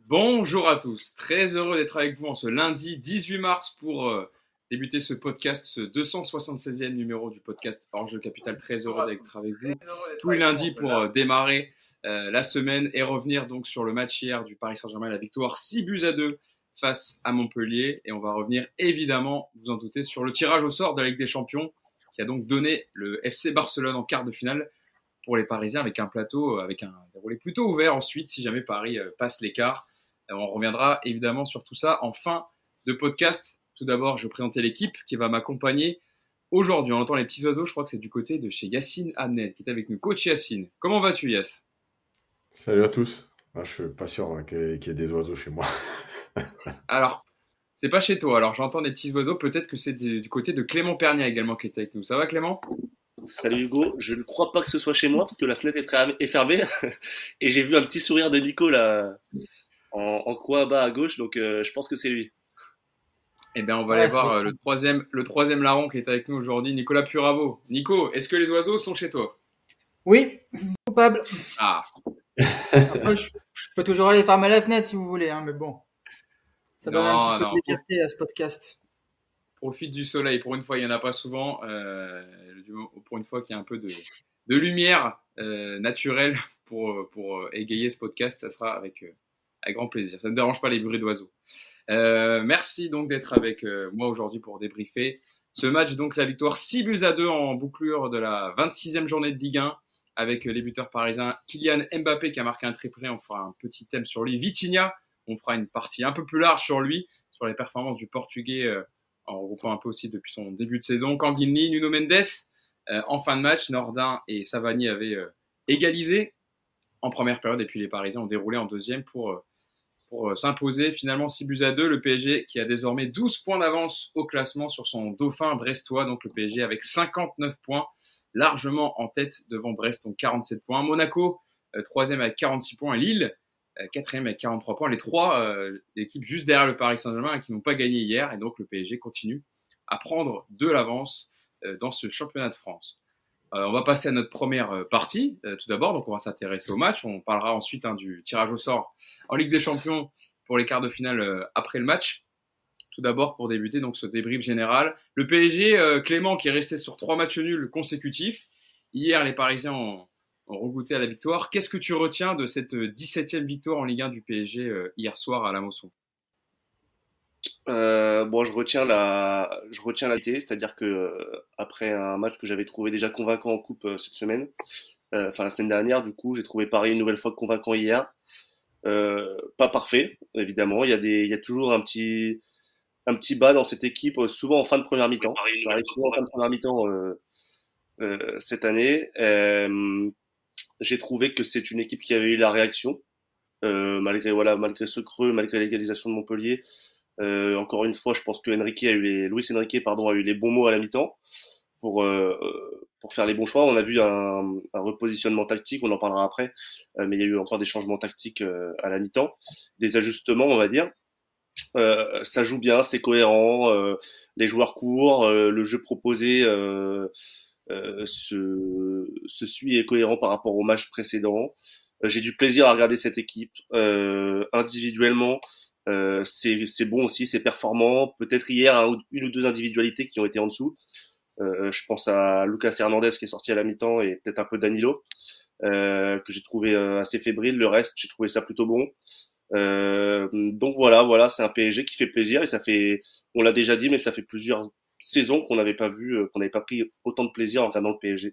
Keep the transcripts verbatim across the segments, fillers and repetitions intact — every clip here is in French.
Bonjour à tous, très heureux d'être avec vous en ce lundi dix-huit mars pour euh, débuter ce podcast, ce deux cent soixante-seizième numéro du podcast Orange de Capital. Très heureux d'être avec vous tous les lundis pour euh, démarrer euh, la semaine et revenir donc sur le match hier du Paris Saint-Germain, la victoire six buts à deux face à Montpellier. Et on va revenir évidemment, vous en doutez, sur le tirage au sort de la Ligue des Champions qui a donc donné le F C Barcelone en quart de finale pour les Parisiens avec un plateau, avec un déroulé plutôt ouvert ensuite si jamais Paris euh, passe l'écart. On reviendra évidemment sur tout ça en fin de podcast. Tout d'abord, je vais présenter l'équipe qui va m'accompagner aujourd'hui. On entend les petits oiseaux, je crois que c'est du côté de chez Yacine Amned qui est avec nous. Coach Yacine, comment vas-tu Yass ? Salut à tous. Ah, je suis pas sûr hein, qu'il y ait- qu'il y ait des oiseaux chez moi. Alors, c'est pas chez toi, alors j'entends des petits oiseaux, peut-être que c'est du du côté de Clément Pernia également qui est avec nous. Ça va Clément ? Salut Hugo, je ne crois pas que ce soit chez moi parce que la fenêtre est fra- est fermée et j'ai vu un petit sourire de Nico là en, en coin bas à gauche, donc euh, je pense que c'est lui. Eh bien, on va Ouais, aller c'est voir euh, vrai. le troisième, le troisième larron qui est avec nous aujourd'hui, Nicolas Puravo. Nico, est-ce que les oiseaux sont chez toi ? Oui, coupable. Ah, Après, je, je peux toujours aller fermer la fenêtre si vous voulez, hein, mais bon, ça donne un non, petit peu non. de légèreté à ce podcast. Profite du soleil. Pour une fois, il n'y en a pas souvent. Euh, du mo- pour une fois qu'il y a un peu de, de lumière euh, naturelle pour, pour euh, égayer ce podcast, ça sera avec, euh, avec grand plaisir. Ça ne dérange pas les bruits d'oiseaux. Euh, merci donc d'être avec euh, moi aujourd'hui pour débriefer ce match. Donc la victoire six buts à deux en bouclure de la vingt-sixième journée de Ligue un avec euh, les buteurs parisiens Kylian Mbappé qui a marqué un triplé. On fera un petit thème sur lui. Vitinha, on fera une partie un peu plus large sur lui, sur les performances du Portugais euh, en regroupant un peu aussi depuis son début de saison. Kanguinli, Nuno Mendes, euh, en fin de match, Nordin et Savani avaient euh, égalisé en première période et puis les Parisiens ont déroulé en deuxième pour, euh, pour euh, s'imposer finalement six buts à deux. Le P S G qui a désormais douze points d'avance au classement sur son dauphin brestois, donc le P S G avec cinquante-neuf points, largement en tête devant Brest, donc quarante-sept points. Monaco, euh, troisième avec quarante-six points, et Lille, euh, quatrième avec quarante-trois points. Les trois euh, équipes juste derrière le Paris Saint-Germain hein, qui n'ont pas gagné hier, et donc le P S G continue à prendre de l'avance euh, dans ce championnat de France. Euh, on va passer à notre première euh, partie, euh, tout d'abord, donc on va s'intéresser au match. On parlera ensuite hein, du tirage au sort en Ligue des Champions pour les quarts de finale euh, après le match. Tout d'abord, pour débuter donc ce débrief général, le P S G, euh, Clément, qui est resté sur trois matchs nuls consécutifs. Hier, les Parisiens ont, ont regoûté à la victoire. Qu'est-ce que tu retiens de cette dix-septième victoire en Ligue un du P S G euh, hier soir à la Mosson ? Euh, bon, je retiens la, je retiens la vérité, c'est-à-dire que euh, après un match que j'avais trouvé déjà convaincant en coupe euh, cette semaine, euh, enfin la semaine dernière, du coup, j'ai trouvé Paris une nouvelle fois convaincant hier. Euh, pas parfait, évidemment. Il y a des, il y a toujours un petit, un petit bas dans cette équipe, euh, souvent en fin de première mi-temps. Ça arrive souvent en fin de première mi-temps euh, euh, cette année. Euh, j'ai trouvé que c'est une équipe qui avait eu la réaction, euh, malgré voilà, malgré ce creux, malgré l'égalisation de Montpellier. Euh, encore une fois, je pense que Enrique a eu les, Luis Enrique pardon a eu les bons mots à la mi-temps pour euh, pour faire les bons choix. On a vu un, un repositionnement tactique, on en parlera après, euh, mais il y a eu encore des changements tactiques euh, à la mi-temps, des ajustements, on va dire. Euh, ça joue bien, c'est cohérent, euh, les joueurs courent, euh, le jeu proposé euh, euh, se, se suit et est cohérent par rapport au match précédent. Euh, j'ai du plaisir à regarder cette équipe euh, individuellement. Euh, c'est, c'est bon aussi, c'est performant. Peut-être hier un, une ou deux individualités qui ont été en dessous. Euh, je pense à Lucas Hernandez qui est sorti à la mi-temps et peut-être un peu Danilo euh, que j'ai trouvé euh, assez fébrile. Le reste, j'ai trouvé ça plutôt bon. Euh, donc voilà, voilà, c'est un P S G qui fait plaisir et ça fait, on l'a déjà dit, mais ça fait plusieurs saisons qu'on n'avait pas vu, euh, qu'on n'avait pas pris autant de plaisir en regardant le P S G.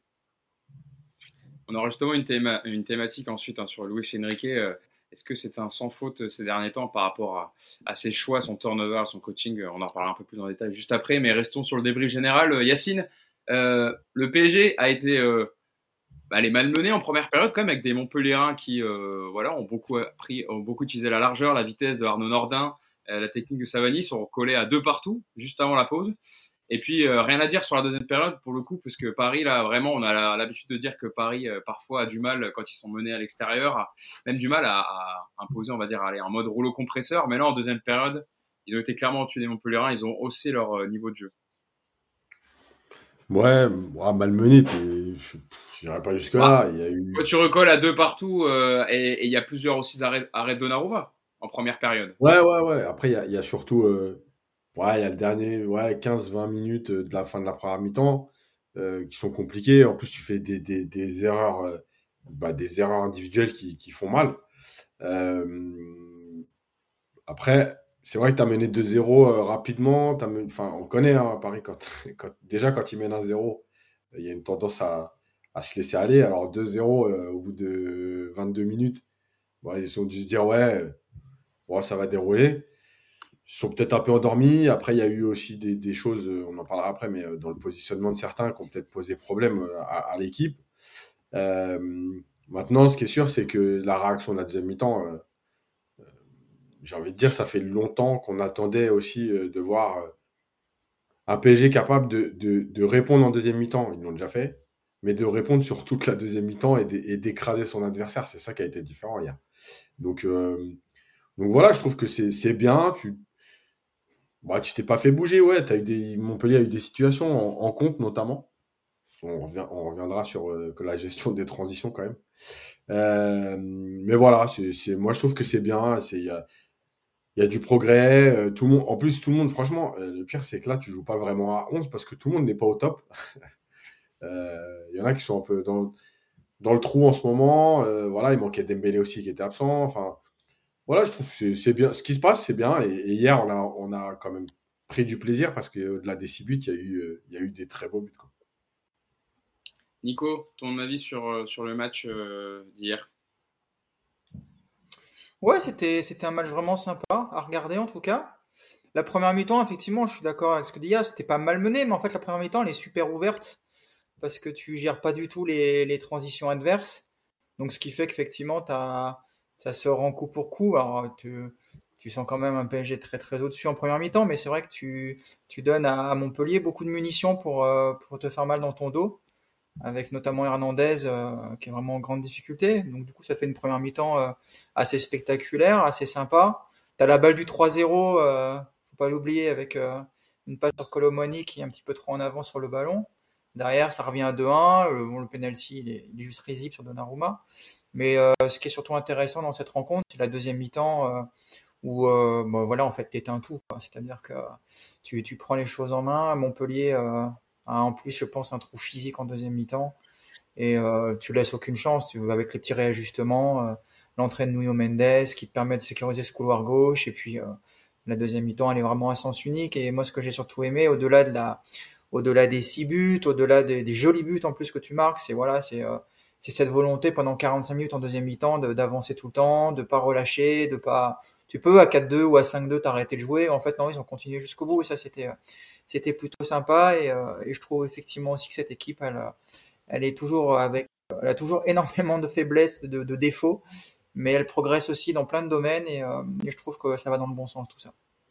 On aura justement une, théma, une thématique ensuite hein, sur Luis Enrique. Euh, Est-ce que c'est un sans faute euh, ces derniers temps par rapport à, à ses choix, son turnover, son coaching ? On en parlera un peu plus en détail juste après, mais restons sur le débrief général. Euh, Yacine, euh, le P S G a été euh, bah, les malmenés en première période quand même avec des Montpelliérains qui euh, voilà, ont beaucoup, appris, ont beaucoup utilisé la largeur, la vitesse de Arnaud Nordin, euh, la technique de Savani, sont collés à deux partout juste avant la pause. Et puis, euh, rien à dire sur la deuxième période, pour le coup, parce que Paris, là, vraiment, on a la, l'habitude de dire que Paris, euh, parfois, a du mal, quand ils sont menés à l'extérieur, a même du mal à, à imposer, on va dire, à aller en mode rouleau compresseur. Mais là, en deuxième période, ils ont été clairement au-dessus des Montpelliérains, ils ont haussé leur euh, niveau de jeu. Ouais, ouais, malmené, t'es- je n'irai pas jusque-là. Il y a eu. Quand tu recolles à deux partout, euh, et et il y a plusieurs aussi arrêts, arrêts de Donnarumma. en première période. Ouais, ouais, ouais. Après, il y a, il y a surtout, euh, ouais, il y a le dernier, ouais, quinze vingt minutes de la fin de la première mi-temps euh, qui sont compliquées. En plus, tu fais des, des, des erreurs, euh, bah, des erreurs individuelles qui, qui font mal. Euh, Après, c'est vrai que tu as mené deux zéro euh, rapidement. T'as mené- enfin, on connaît hein, à Paris, quand, quand, déjà quand ils mènent un zéro, il y a une tendance à, à se laisser aller. Alors deux zéro euh, au bout de vingt-deux minutes, ouais, ils ont dû se dire ouais, euh, ouais, ça va dérouler. Ils sont peut-être un peu endormis. Après, il y a eu aussi des, des choses, euh, on en parlera après, mais euh, dans le positionnement de certains qui ont peut-être posé problème euh, à, à l'équipe. Euh, Maintenant, ce qui est sûr, c'est que la réaction de la deuxième mi-temps, euh, j'ai envie de dire, ça fait longtemps qu'on attendait aussi euh, de voir euh, un P S G capable de, de, de répondre en deuxième mi-temps. Ils l'ont déjà fait, mais de répondre sur toute la deuxième mi-temps et d'é- et d'écraser son adversaire. C'est ça qui a été différent hier. Donc, euh, donc voilà, je trouve que c'est c'est bien. Tu bah, tu t'es pas fait bouger, ouais. T'as eu des, Montpellier a eu des situations en, en compte notamment. On, revient, on reviendra sur euh, que la gestion des transitions quand même. Euh, mais voilà, c'est, c'est, moi je trouve que c'est bien. C'est, il y a, il y a du progrès. euh, tout le monde, en plus, tout le monde, franchement, euh, le pire c'est que là tu joues pas vraiment à onze parce que tout le monde n'est pas au top. Euh, Il y en a qui sont un peu dans, dans le trou en ce moment. Euh, voilà, il manquait Dembélé aussi qui était absent. Enfin, voilà, je trouve que c'est, c'est bien. Ce qui se passe, c'est bien. Et, et hier, on a, on a quand même pris du plaisir parce qu'au-delà des six buts, il y a eu, euh, il y a eu des très beaux buts, quoi. Nico, ton avis sur, euh, sur le match euh, d'hier? Ouais, c'était c'était un match vraiment sympa à regarder en tout cas. La première mi-temps, effectivement, je suis d'accord avec ce que dit Yas, c'était pas mal mené, mais en fait la première mi-temps elle est super ouverte parce que tu gères pas du tout les, les transitions adverses. Donc ce qui fait qu'effectivement t'as, ça se rend coup pour coup. Alors tu, tu sens quand même un P S G très très au-dessus en première mi-temps, mais c'est vrai que tu, tu donnes à, à Montpellier beaucoup de munitions pour, euh, pour te faire mal dans ton dos, avec notamment Hernandez euh, qui est vraiment en grande difficulté. Donc du coup, ça fait une première mi-temps euh, assez spectaculaire, assez sympa. T'as la balle du trois zéro, euh, faut pas l'oublier, avec euh, une passe sur Colomwani qui est un petit peu trop en avant sur le ballon. Derrière, ça revient à deux un. Le, bon, le penalty, il est, il est juste risible sur Donnarumma. Mais euh, ce qui est surtout intéressant dans cette rencontre, c'est la deuxième mi-temps euh, où, euh, bon, voilà, en fait, t'éteins tout, quoi. C'est-à-dire que tu, tu prends les choses en main. Montpellier euh, a en plus, je pense, un trou physique en deuxième mi-temps et euh, tu laisses aucune chance tu, avec les petits réajustements, euh, l'entrée de Nuno Mendes qui te permet de sécuriser ce couloir gauche et puis euh, la deuxième mi-temps elle est vraiment à sens unique et moi ce que j'ai surtout aimé au-delà de la au-delà des six buts, au-delà des, des jolis buts en plus que tu marques, c'est voilà, c'est euh, c'est cette volonté pendant quarante-cinq minutes en deuxième mi-temps de, d'avancer tout le temps, de pas relâcher, de pas tu peux à quatre deux ou à cinq deux t'arrêter de jouer. En fait non, ils ont continué jusqu'au bout et ça c'était euh, c'était plutôt sympa et, euh, et je trouve effectivement aussi que cette équipe elle elle est toujours avec, elle a toujours énormément de faiblesses, de, de défauts, mais elle progresse aussi dans plein de domaines et, euh, et je trouve que ça va dans le bon sens tout ça.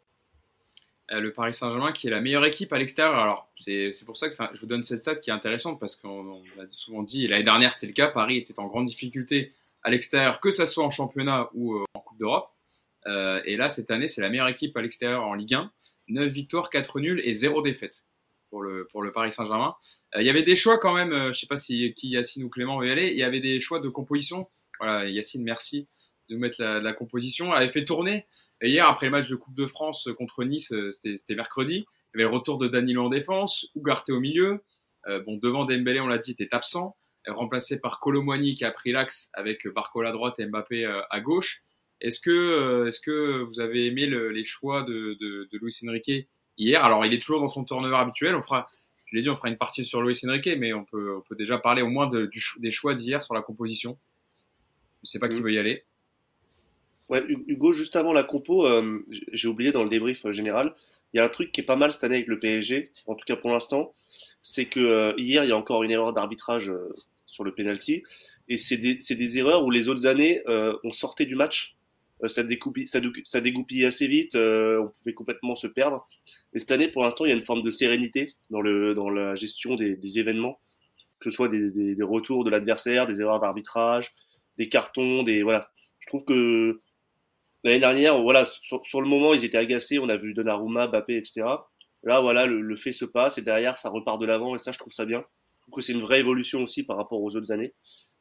Euh, le Paris Saint-Germain qui est la meilleure équipe à l'extérieur. Alors, c'est, c'est pour ça que ça, je vous donne cette stat qui est intéressante parce qu'on on a souvent dit, et l'année dernière c'était le cas, Paris était en grande difficulté à l'extérieur, que ça soit en championnat ou euh, en Coupe d'Europe. Euh, et là, cette année, c'est la meilleure équipe à l'extérieur en Ligue un. neuf victoires, quatre nuls et zéro défaite pour le, pour le Paris Saint-Germain. Euh, il y avait des choix quand même, euh, je ne sais pas si qui Yacine ou Clément veut y aller, il y avait des choix de composition. Voilà, Yacine, merci de mettre la, la composition. Elle avait fait tourner. Et hier, après le match de Coupe de France contre Nice, c'était, c'était mercredi, il y avait le retour de Danilo en défense, Ugarte au milieu. Euh, bon, devant Dembélé, on l'a dit, était absent, remplacé par Colomwani qui a pris l'axe avec Barcola à droite et Mbappé euh, à gauche. Est-ce que, euh, est-ce que vous avez aimé le, les choix de, de, de Luis Enrique hier? Alors, il est toujours dans son turnover habituel. On fera, je l'ai dit, on fera une partie sur Luis Enrique, mais on peut, on peut déjà parler au moins de, du, des choix d'hier sur la composition. Je ne sais pas qui Mmh. veut y aller. Ouais, Hugo, juste avant la compo, euh, j'ai oublié dans le débrief euh, général, il y a un truc qui est pas mal cette année avec le P S G, en tout cas pour l'instant, c'est que euh, hier il y a encore une erreur d'arbitrage euh, sur le penalty, et c'est des, c'est des erreurs où les autres années euh, on sortait du match, euh, ça, découpille, ça, ça dégoupillait assez vite, euh, on pouvait complètement se perdre. Et cette année, pour l'instant, il y a une forme de sérénité dans le dans la gestion des, des événements, que ce soit des, des, des retours de l'adversaire, des erreurs d'arbitrage, des cartons, des voilà. Je trouve que l'année dernière, voilà, sur, sur le moment, ils étaient agacés. On a vu Donnarumma, Mbappé, et cetera. Là, voilà, le, le fait se passe et derrière, ça repart de l'avant et ça, je trouve ça bien. Je trouve que c'est une vraie évolution aussi par rapport aux autres années.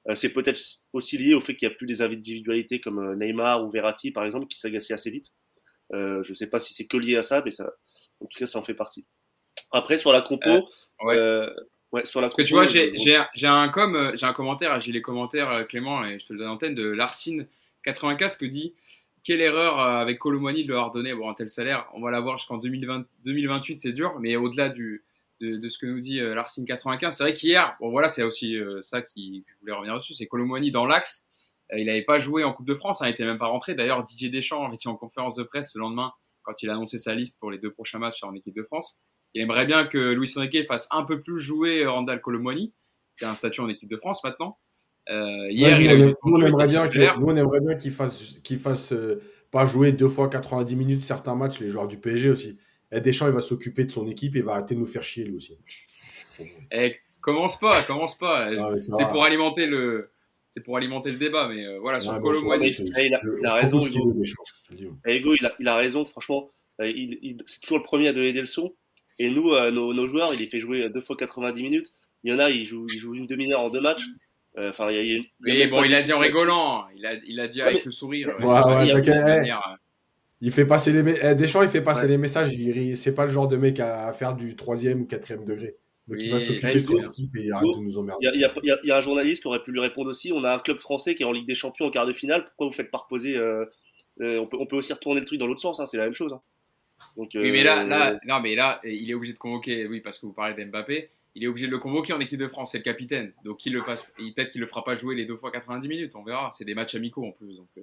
Euh, c'est peut-être aussi lié au fait qu'il n'y a plus des individualités comme euh, Neymar ou Verratti, par exemple, qui s'agaçaient assez vite. Euh, je ne sais pas si c'est que lié à ça, mais ça, en tout cas, ça en fait partie. Après, sur la compo, Euh, ouais. euh, ouais, sur la Parce que compo, tu vois, j'ai, je- j'ai, j'ai un com, euh, j'ai un commentaire, j'ai les commentaires, euh, Clément, et je te le donne en antenne, de Larcine quatre-vingt-quinze qui dit quelle erreur euh, avec Colomboigny de leur donner bon, un tel salaire. On va l'avoir jusqu'en deux mille vingt, deux mille vingt-huit, c'est dur, mais au-delà du, de, de ce que nous dit euh, Larcine quatre-vingt-quinze, c'est vrai qu'hier, bon voilà, c'est aussi euh, ça qui, que je voulais revenir dessus, c'est Colomboigny dans l'axe. Euh, il n'avait pas joué en Coupe de France, hein, il n'était même pas rentré. D'ailleurs, Didier Deschamps était en conférence de presse le lendemain quand il a annoncé sa liste pour les deux prochains matchs en équipe de France. Il aimerait bien que Luis Enrique fasse un peu plus jouer Randal Colomboigny, qui a un statut en équipe de France maintenant. Euh, hier, Ouais, il nous, a on, eu aime- du temps nous, on de jeu, il aimerait était bien que, titulaire. nous, on aimerait bien qu'il fasse, qu'il fasse euh, pas jouer deux fois quatre-vingt-dix minutes certains matchs, les joueurs du P S G aussi. Et Deschamps, il va s'occuper de son équipe et il va arrêter de nous faire chier, lui aussi. Eh, commence pas, commence pas. Non, mais ça C'est va. pour alimenter le, c'est pour alimenter le débat, mais euh, voilà, sur Ouais, mais on s'en fout, mais Colomboigny. c'est- eh, il a, c'est- il on a s'en raison, fout de ce qu'il Hugo. veut, Deschamps. je te dis. Et Hugo, il a, il a raison, franchement. Euh, il, il- c'est toujours le premier à donner des leçons. Et nous, euh, nos, nos joueurs, il les fait jouer deux fois quatre-vingt-dix minutes. Il y en a, ils jouent, ils jouent une demi-heure en deux matchs. Euh, Enfin, il y a, il y a- il y a Oui, même bon, pas il a de- dit en rigolant, il a, il a dit Ouais, avec mais- le sourire. Ouais, Il Ouais, a pas ouais, dit il y a- de t'inquiète, eh, manière, euh, il fait passer les me- eh, Deschamps, il fait passer ouais. les messages. Il, il- c'est pas le genre de mec à, à faire du troisième ou quatrième degré. Donc il va Oui, s'occuper Eh, de je sais son Hugo, bien. équipe et il arrête Hugo, de nous il y emmerder. a, il y a- il y a- il y a un journaliste qui aurait pu lui répondre aussi. On a un club français qui est en Ligue des Champions en quart de finale. Pourquoi vous faites pas reposer euh, euh, on, peut, on peut aussi retourner le truc dans l'autre sens. Hein, c'est la même chose. Hein. Donc, Oui, mais là, euh, là, non, mais là, il est obligé de convoquer, oui, parce que vous parlez d'Mbappé, il est obligé de le convoquer en équipe de France, c'est le capitaine. Donc il le passe, il- peut-être qu'il le fera pas jouer les deux fois quatre-vingt-dix minutes, on verra. C'est des matchs amicaux en plus, donc. euh,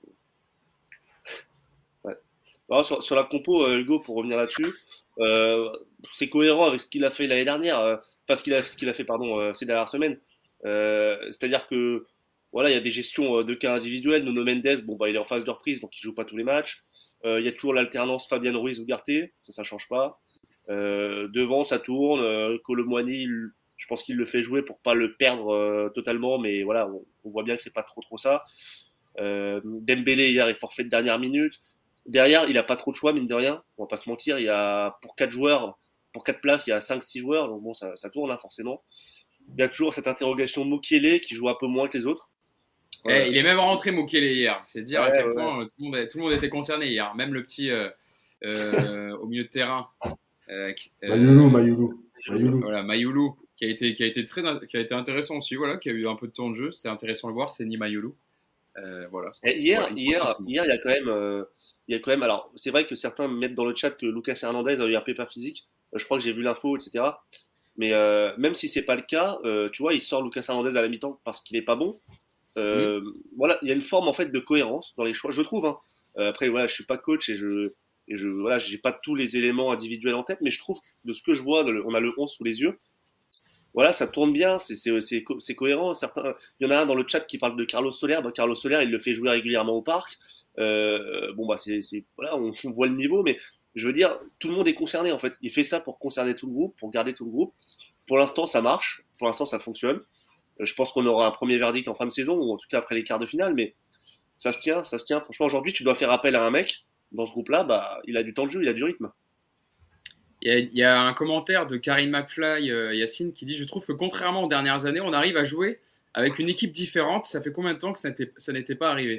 ouais. Alors, sur, sur la compo, euh, Hugo, pour revenir là-dessus, euh, c'est cohérent avec ce qu'il a fait l'année dernière, euh, pas ce qu'il a, ce qu'il a fait pardon, euh, ces dernières semaines. Euh, c'est-à-dire que voilà, il y a des gestions euh, de cas individuels. Nuno Mendes, bon bah il est en phase de reprise, donc il joue pas tous les matchs. Euh, Il y a toujours l'alternance Fabien Ruiz-Ugarte, ça ça change pas. Euh, devant ça tourne, euh, Colomboigny, il- je pense qu'il le fait jouer pour pas le perdre euh, totalement, mais voilà, on, on voit bien que c'est pas trop trop ça. Euh, Dembélé hier est forfait de dernière minute. Derrière, il a pas trop de choix, mine de rien. On va pas se mentir. Il y a, pour quatre joueurs, pour quatre places, il y a cinq six joueurs. Donc bon, ça, ça tourne, hein, forcément. Il y a toujours cette interrogation Mukiele qui joue un peu moins que les autres. Eh, Ouais. il est même rentré Mukiele hier. C'est dire à Ouais, quel ouais, point euh, tout, le monde, tout le monde était concerné hier. Même le petit euh, euh, au milieu de terrain. Euh, qui- euh, Mayoulou, Mayoulou. Mayoulou. Voilà, Mayoulou, qui a été, qui a été très, qui a été intéressant aussi. Voilà, qui a eu un peu de temps de jeu. C'était intéressant de le voir. C'est Ni Mayoulou. Euh, voilà. Et hier, Voilà, il hier, pense hier, il y a quand même, euh, il y a quand même. Alors, c'est vrai que certains mettent dans le chat que Lucas Hernandez a eu un pépin physique. Euh, je crois que j'ai vu l'info, et cetera. Mais euh, même si c'est pas le cas, euh, tu vois, il sort Lucas Hernandez à la mi-temps parce qu'il est pas bon. Euh, Voilà, il y a une forme en fait de cohérence dans les choix, je trouve. Hein. Euh, après, voilà, je suis pas coach et je, et je, voilà, j'ai pas tous les éléments individuels en tête, mais je trouve de ce que je vois, on a le onze sous les yeux. Voilà, ça tourne bien, c'est, c'est, c'est, co- c'est cohérent. Certains, il y en a un dans le chat qui parle de Carlos Soler. Bah, Carlos Soler, il le fait jouer régulièrement au parc. Euh, bon, bah, c'est, c'est, voilà, on, on voit le niveau, mais je veux dire, tout le monde est concerné en fait. Il fait ça pour concerner tout le groupe, pour garder tout le groupe. Pour l'instant, ça marche. Pour l'instant, ça fonctionne. Euh, Je pense qu'on aura un premier verdict en fin de saison, ou en tout cas après les quarts de finale, mais ça se tient, ça se tient. Franchement, aujourd'hui, tu dois faire appel à un mec dans ce groupe-là, bah, il a du temps de jeu, il a du rythme. Il y, a, il y a un commentaire de Karim McFly, euh, Yacine, qui dit « Je trouve que contrairement aux dernières années, on arrive à jouer avec une équipe différente. Ça fait combien de temps que ça n'était, ça n'était pas arrivé ?»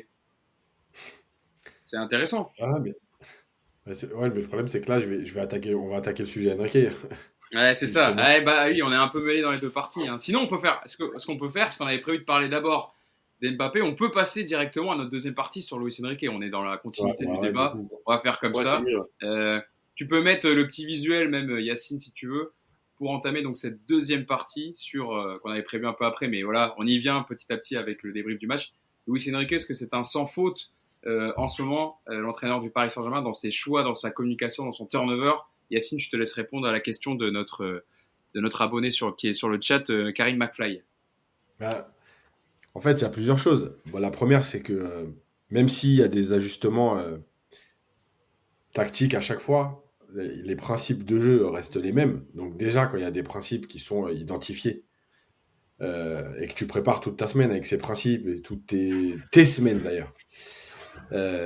C'est intéressant. Ah, mais... Ouais, c'est- ouais, mais le problème, c'est que là, je vais, je vais attaquer, on va attaquer le sujet Enrique. Ouais, c'est ça. Justement. Ouais, bah oui, on est un peu mêlés dans les deux parties. Hein. Sinon, on peut faire. Ce, que, ce qu'on peut faire, parce qu'on avait prévu de parler d'abord d'Mbappé, on peut passer directement à notre deuxième partie sur Luis Enrique. On est dans la continuité Ouais, ouais, du ouais, débat. du coup. On va faire comme Ouais, ça. c'est mieux. Euh, tu peux mettre le petit visuel, même Yacine, si tu veux, pour entamer donc cette deuxième partie sur euh, qu'on avait prévu un peu après, mais voilà, on y vient petit à petit avec le débrief du match. Luis Enrique, est-ce que c'est un sans faute euh, en ce moment, euh, l'entraîneur du Paris Saint-Germain, dans ses choix, dans sa communication, dans son turnover? Yacine, je te laisse répondre à la question de notre euh, de notre abonné sur qui est sur le chat, euh, Karim McFly. Bah, en fait, il y a plusieurs choses. Bon, la première, c'est que euh, même s'il y a des ajustements euh, tactiques à chaque fois, les, les principes de jeu restent les mêmes. Donc déjà, quand il y a des principes qui sont euh, identifiés euh, et que tu prépares toute ta semaine avec ces principes et toutes tes, tes semaines d'ailleurs,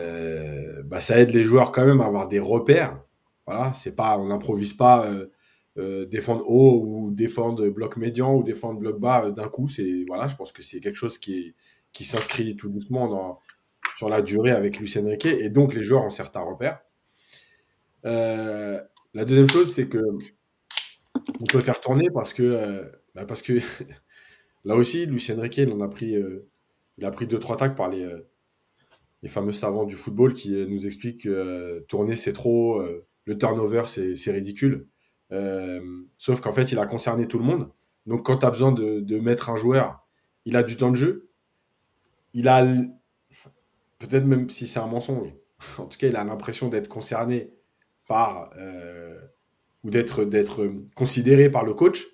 euh, bah, ça aide les joueurs quand même à avoir des repères. Voilà, c'est pas, on n'improvise pas euh, euh, défendre haut ou défendre bloc médian ou défendre bloc bas euh, d'un coup. C'est, voilà, je pense que c'est quelque chose qui, est, qui s'inscrit tout doucement dans, sur la durée avec Luis Enrique et donc les joueurs ont certains repères. Euh, la deuxième chose, c'est que on peut faire tourner parce que, euh, bah parce que là aussi, Luis Enrique, il en a pris, euh, il a pris deux trois tacles par les, euh, les fameux savants du football qui euh, nous expliquent que euh, tourner c'est trop, euh, le turnover c'est, c'est ridicule. Euh, sauf qu'en fait, il a concerné tout le monde. Donc, quand tu as besoin de, de mettre un joueur, il a du temps de jeu. Il a, peut-être même si c'est un mensonge, en tout cas, il a l'impression d'être concerné par euh, ou d'être, d'être considéré par le coach.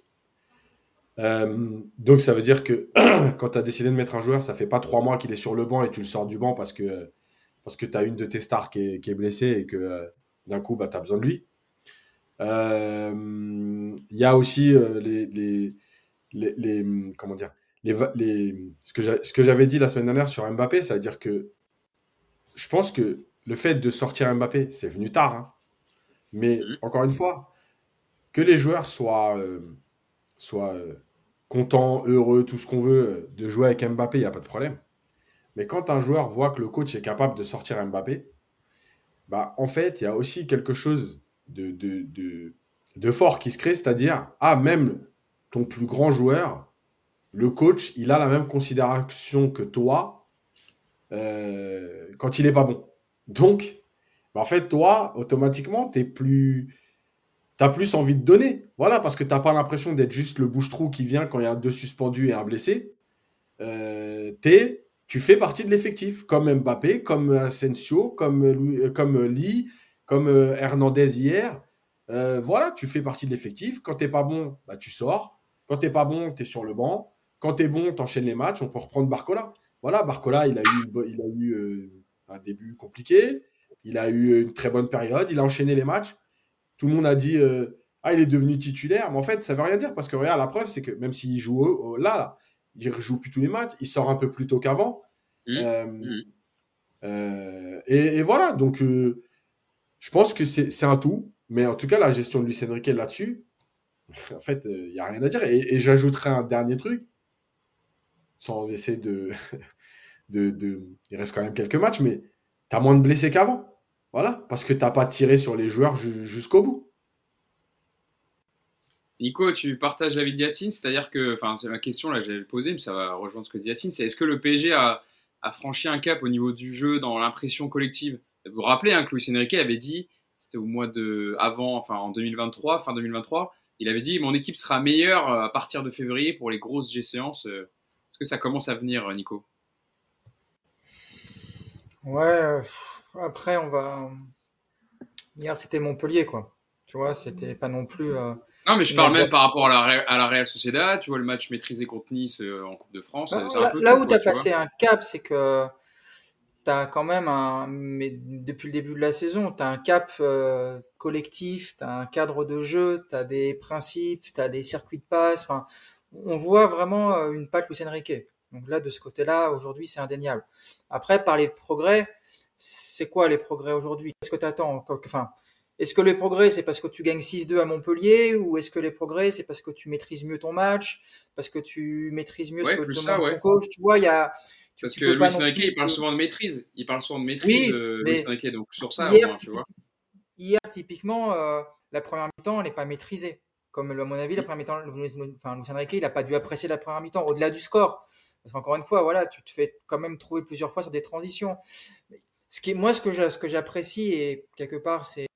Euh, donc ça veut dire que quand tu as décidé de mettre un joueur, ça fait pas trois mois qu'il est sur le banc et tu le sors du banc parce que, parce que tu as une de tes stars qui est, qui est blessée et que euh, d'un coup, bah, tu as besoin de lui. Il euh, y a aussi euh, les, les, les, les, comment dire, les, les, ce, que ce que j'avais dit la semaine dernière sur Mbappé, c'est-à-dire que je pense que le fait de sortir Mbappé, c'est venu tard. Hein. Mais mmh. encore une fois, que les joueurs soient, euh, soient euh, contents, heureux, tout ce qu'on veut de jouer avec Mbappé, il n'y a pas de problème. Mais quand un joueur voit que le coach est capable de sortir Mbappé, bah, en fait, il y a aussi quelque chose de, de, de, de fort qui se crée, c'est-à-dire, ah, même ton plus grand joueur, le coach, il a la même considération que toi euh, quand il n'est pas bon. Donc, bah, en fait, toi, automatiquement, t'es plus... tu as plus envie de donner. Voilà, parce que tu n'as pas l'impression d'être juste le bouche-trou qui vient quand il y a deux suspendus et un blessé. Euh, t'es, tu fais partie de l'effectif, comme Mbappé, comme Asensio, comme, comme Lee, comme Hernandez hier. Euh, voilà, tu fais partie de l'effectif. Quand tu n'es pas bon, bah, tu sors. Quand tu n'es pas bon, tu es sur le banc. Quand tu es bon, tu enchaînes les matchs. On peut reprendre Barcola. Voilà, Barcola, il a eu, il a eu euh, un début compliqué. Il a eu une très bonne période. Il a enchaîné les matchs. Tout le monde a dit euh, ah, il est devenu titulaire. Mais en fait, ça ne veut rien dire parce que regarde, la preuve, c'est que même s'il joue euh, là, là, il ne joue plus tous les matchs, il sort un peu plus tôt qu'avant. Mmh. Euh, mmh. euh, et, et voilà, donc euh, je pense que c'est, c'est un tout. Mais en tout cas, la gestion de Luis Enrique là-dessus, en fait, il euh, n'y a rien à dire. Et, et j'ajouterai un dernier truc, sans essayer de, de, de... Il reste quand même quelques matchs, mais tu as moins de blessés qu'avant. Voilà, parce que tu n'as pas tiré sur les joueurs ju- jusqu'au bout. Nico, tu partages l'avis de Yacine, c'est-à-dire que, enfin, c'est ma question, là, j'allais le poser, mais ça va rejoindre ce que dit Yacine, c'est est-ce que le P S G a, a franchi un cap au niveau du jeu, dans l'impression collective? Vous vous rappelez hein, que Luis Enrique avait dit, c'était au mois de, avant, enfin, en deux mille vingt-trois, fin deux mille vingt-trois, il avait dit, mon équipe sera meilleure à partir de février pour les grosses G-séances. Est-ce que ça commence à venir, Nico? Ouais, après, on va... Hier, c'était Montpellier, quoi. Tu vois, c'était pas non plus... Euh... Non, mais je parle même par rapport à la, à la Real Sociedad, tu vois, le match maîtrisé contre Nice euh, en Coupe de France. Bah, là, là où tu as passé vois. un cap, c'est que tu as quand même un. Mais depuis le début de la saison, tu as un cap euh, collectif, tu as un cadre de jeu, tu as des principes, tu as des circuits de passe. Enfin, on voit vraiment une patte Luis Enrique. Donc là, de ce côté-là, aujourd'hui, c'est indéniable. Après, par les progrès, c'est quoi les progrès aujourd'hui? Qu'est-ce que tu attends? Enfin. Est-ce que les progrès, c'est parce que tu gagnes six deux à Montpellier ou est-ce que les progrès, c'est parce que tu maîtrises mieux ton match, parce que tu maîtrises mieux ouais, ce que te demande ouais. ton coach? Tu vois, il y a... Tu, parce tu que peux Luis Enrique, il parle souvent de maîtrise. Il parle souvent de maîtrise, oui, euh, Luis Enrique, donc sur ça, hier, au moins, tu vois. Hier, typiquement, euh, la première mi-temps, elle n'est pas maîtrisée. Comme, à mon avis, la première mi-temps, enfin, Luis Enrique, il n'a pas dû apprécier la première mi-temps, au-delà du score. Parce qu'encore une fois, voilà, tu te fais quand même trouver plusieurs fois sur des transitions. Ce qui, moi, ce que, je, ce que j'apprécie, et quelque part, c'est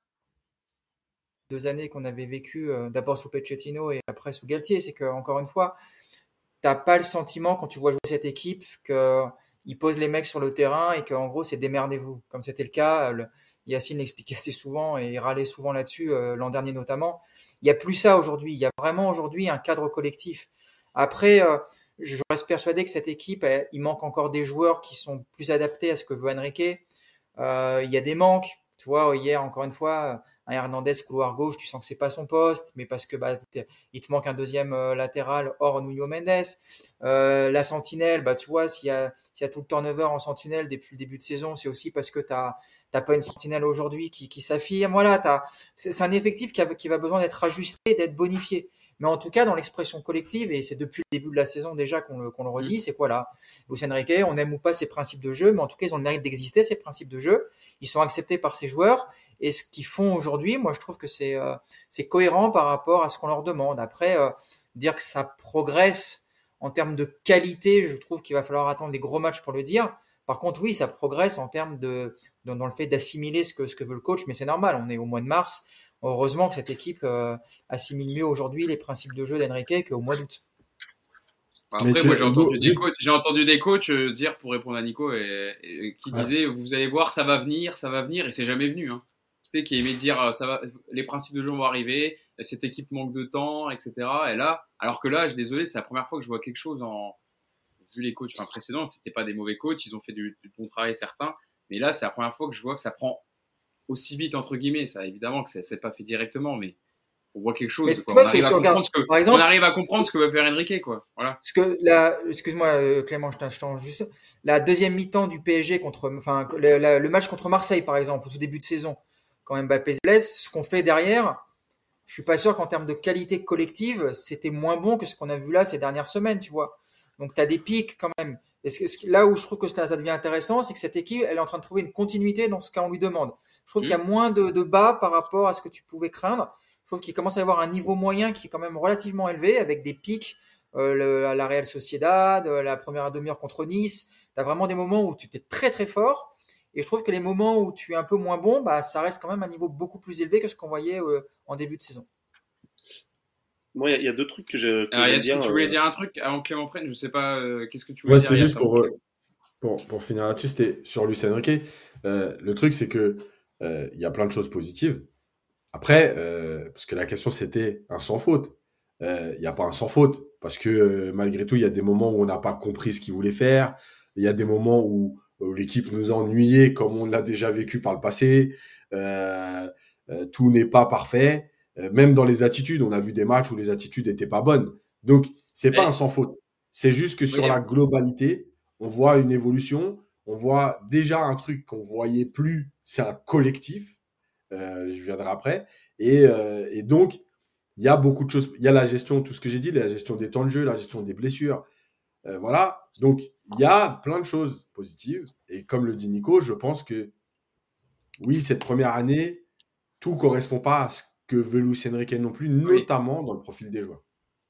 deux années qu'on avait vécu euh, d'abord sous Pochettino et après sous Galtier, c'est que encore une fois, t'as pas le sentiment quand tu vois jouer cette équipe qu'ils posent les mecs sur le terrain et qu'en gros c'est démerdez-vous. Comme c'était le cas, le, Yacine l'expliquait assez souvent et il râlait souvent là-dessus euh, l'an dernier notamment. Il y a plus ça aujourd'hui. Il y a vraiment aujourd'hui un cadre collectif. Après, euh, je reste persuadé que cette équipe, elle, il manque encore des joueurs qui sont plus adaptés à ce que veut Enrique. Euh, il y a des manques. Tu vois, hier encore une fois. un Hernandez couloir gauche, tu sens que c'est pas son poste, mais parce que bah, il te manque un deuxième euh, latéral hors Nuno Mendes. Euh, la sentinelle, bah, tu vois, s'il y a, s'il y a tout le turnover en sentinelle depuis le début de saison, c'est aussi parce que t'as, t'as pas une sentinelle aujourd'hui qui, qui s'affirme. Voilà, t'as, c'est, c'est un effectif qui, a, qui va besoin d'être ajusté, d'être bonifié. Mais en tout cas, dans l'expression collective, et c'est depuis le début de la saison déjà qu'on le, qu'on le redit, c'est quoi là? Luis Enrique, on aime ou pas ses principes de jeu, mais en tout cas, ils ont le mérite d'exister, ces principes de jeu. Ils sont acceptés par ses joueurs. Et ce qu'ils font aujourd'hui, moi, je trouve que c'est, euh, c'est cohérent par rapport à ce qu'on leur demande. Après, euh, dire que ça progresse en termes de qualité, je trouve qu'il va falloir attendre les gros matchs pour le dire. Par contre, oui, ça progresse en termes de, dans, dans le fait d'assimiler ce que, ce que veut le coach, mais c'est normal. On est au mois de mars. Heureusement que cette équipe euh, assimile mieux aujourd'hui les principes de jeu d'Enrique qu'au mois d'août. Après, tu, moi, j'ai entendu, des coachs, j'ai entendu des coachs dire, pour répondre à Nico, et, et, qui ouais. disaient, vous allez voir, ça va venir, ça va venir, et c'est jamais venu. Hein. Tu sais, qui aimait dire, ça va, les principes de jeu vont arriver, cette équipe manque de temps, et cetera. Et là, alors que là, je suis désolé, c'est la première fois que je vois quelque chose en, vu les coachs enfin, précédents, c'était pas des mauvais coachs, ils ont fait du, du bon travail certains, mais là, c'est la première fois que je vois que ça prend aussi vite, entre guillemets. Ça, évidemment que ça s'est pas fait directement, mais on voit quelque chose. Quoi. Vois, on, arrive à regarde, que, par exemple, on arrive à comprendre ce que veut faire Enrique, quoi. Voilà. Ce que la, excuse-moi, euh, Clément, je t'interromps juste. La deuxième mi-temps du P S G contre, enfin, le, la, le match contre Marseille, par exemple, au tout début de saison, quand Mbappé se blesse, ce qu'on fait derrière, je suis pas sûr qu'en termes de qualité collective, c'était moins bon que ce qu'on a vu là ces dernières semaines, tu vois. Donc, tu as des pics quand même. Et ce, ce, là où je trouve que ça, ça devient intéressant, c'est que cette équipe, elle est en train de trouver une continuité dans ce qu'on lui demande. Je trouve mmh. qu'il y a moins de, de bas par rapport à ce que tu pouvais craindre. Je trouve qu'il commence à y avoir un niveau moyen qui est quand même relativement élevé, avec des pics, euh, le, la Real Sociedad, la première demi-heure contre Nice. Tu as vraiment des moments où tu t'es très très fort. Et je trouve que les moments où tu es un peu moins bon, bah, ça reste quand même un niveau beaucoup plus élevé que ce qu'on voyait euh, en début de saison. Moi, il y, y a deux trucs que je. Que Alors, Yassine, bien, tu voulais euh... dire un truc avant que Clément prenne, je sais pas, euh, qu'est-ce que tu voulais ouais, dire? Ouais, c'est juste pour, euh, pour, pour finir là-dessus, c'était sur Luis Enrique. Euh, le truc, c'est que il euh, y a plein de choses positives. Après, euh, parce que la question, c'était un sans faute. Il euh, n'y a pas un sans faute, parce que euh, malgré tout, il y a des moments où on n'a pas compris ce qu'il voulait faire. Il y a des moments où, où l'équipe nous a ennuyés, comme on l'a déjà vécu par le passé. Euh, euh, tout n'est pas parfait. Euh, même dans les attitudes, on a vu des matchs où les attitudes n'étaient pas bonnes. Donc, c'est pas un sans faute. C'est juste que sur oui, la globalité, on voit une évolution. On voit déjà un truc qu'on voyait plus, c'est un collectif. Euh, je viendrai après. Et, euh, et donc, il y a beaucoup de choses. Il y a la gestion, tout ce que j'ai dit, la gestion des temps de jeu, la gestion des blessures. Euh, voilà. Donc, il y a plein de choses positives. Et comme le dit Nico, je pense que oui, cette première année, tout ne correspond pas à ce que veut Luis Enrique non plus, notamment oui. dans le profil des joueurs.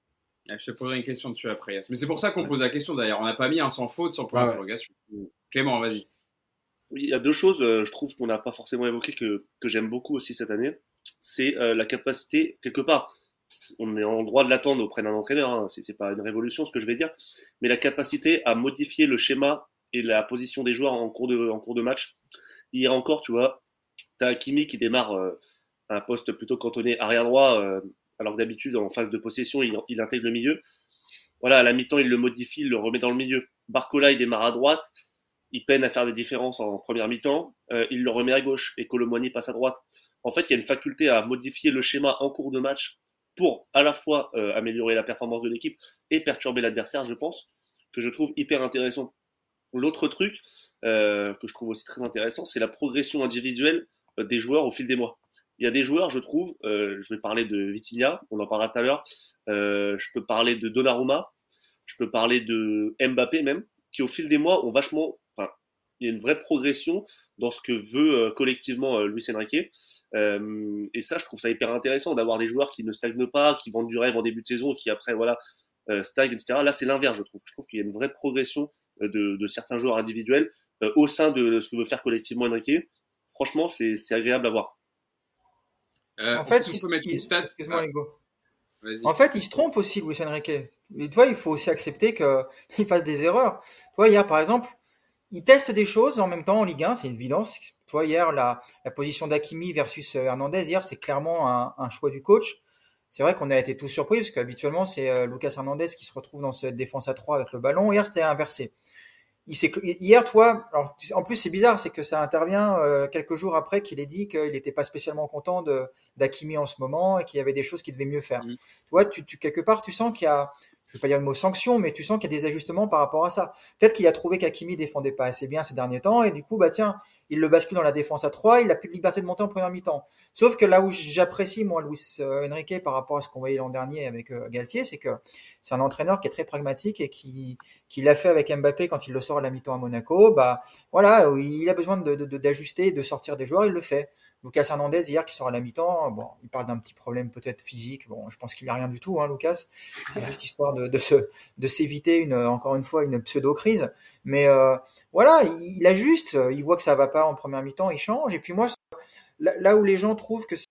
Je te poserai une question dessus après. Mais c'est pour ça qu'on ouais. pose la question d'ailleurs. On n'a pas mis un sans faute, sans point ouais, d'interrogation. Ouais. Clément, vas-y. Oui, il y a deux choses, euh, je trouve, qu'on n'a pas forcément évoquées, que, que j'aime beaucoup aussi cette année. C'est euh, la capacité, quelque part, on est en droit de l'attendre auprès d'un entraîneur, hein, c'est, c'est pas une révolution ce que je vais dire, mais la capacité à modifier le schéma et la position des joueurs en cours de, en cours de match. Hier encore, tu vois, t'as Hakimi qui démarre euh, à un poste plutôt cantonné arrière droit, euh, alors que d'habitude, en phase de possession, il, il intègre le milieu. Voilà, à la mi-temps, il le modifie, il le remet dans le milieu. Barcola, il démarre à droite. Il peine à faire des différences en première mi-temps, euh, il le remet à gauche et Kolo Muani passe à droite. En fait, il y a une faculté à modifier le schéma en cours de match pour à la fois euh, améliorer la performance de l'équipe et perturber l'adversaire, je pense, que je trouve hyper intéressant. L'autre truc euh, que je trouve aussi très intéressant, c'est la progression individuelle euh, des joueurs au fil des mois. Il y a des joueurs, je trouve, euh, je vais parler de Vitinha, on en parlera tout à l'heure, euh, je peux parler de Donnarumma, je peux parler de Mbappé même, qui au fil des mois ont vachement... Enfin, il y a une vraie progression dans ce que veut euh, collectivement euh, Luis Enrique. Euh, et ça, je trouve ça hyper intéressant d'avoir des joueurs qui ne stagnent pas, qui vendent du rêve en début de saison et qui après, voilà, euh, stagnent, et cetera. Là, c'est l'inverse, je trouve. Je trouve qu'il y a une vraie progression euh, de, de certains joueurs individuels euh, au sein de ce que veut faire collectivement Enrique. Franchement, c'est, c'est agréable à voir. Euh, en fait, il, il, peut mettre il, une stat. excuse-moi, ah. Hugo. Vas-y. En fait, il se trompe aussi, Luis Enrique. Mais toi, il faut aussi accepter qu'il fasse des erreurs. Toi, hier, par exemple, il teste des choses en même temps en Ligue un, c'est une évidence. Toi, hier, la, la position d'Hakimi versus Hernandez, hier, c'est clairement un, un choix du coach. C'est vrai qu'on a été tous surpris parce qu'habituellement, c'est Lucas Hernandez qui se retrouve dans cette défense à trois avec le ballon. Hier, c'était inversé. il s'est, hier, toi, alors, en plus, c'est bizarre, c'est que ça intervient euh, quelques jours après qu'il ait dit qu'il n'était pas spécialement content de, d'Hakimi en ce moment et qu'il y avait des choses qu'il devait mieux faire. Mm. Tu vois, tu, tu, quelque part, tu sens qu'il y a, je vais pas dire le mot sanction, mais tu sens qu'il y a des ajustements par rapport à ça. Peut-être qu'il a trouvé qu'Hakimi défendait pas assez bien ces derniers temps et du coup, bah tiens, il le bascule dans la défense à trois, il a plus de liberté de monter en première mi-temps. Sauf que là où j'apprécie, moi, Luis euh, Enrique par rapport à ce qu'on voyait l'an dernier avec euh, Galtier, c'est que c'est un entraîneur qui est très pragmatique et qui, qui l'a fait avec Mbappé quand il le sort à la mi-temps à Monaco. Bah, voilà, il a besoin de, de, d'ajuster, de sortir des joueurs, il le fait. Lucas Hernandez, hier, qui sort à la mi-temps, bon, il parle d'un petit problème peut-être physique. Bon, je pense qu'il n'y a rien du tout, hein, Lucas. C'est juste histoire de, de, se, de s'éviter, une, encore une fois, une pseudo-crise. Mais euh, voilà, il, il ajuste, il voit que ça va pas en première mi-temps, il change. Et puis moi, là, là où les gens trouvent que c'est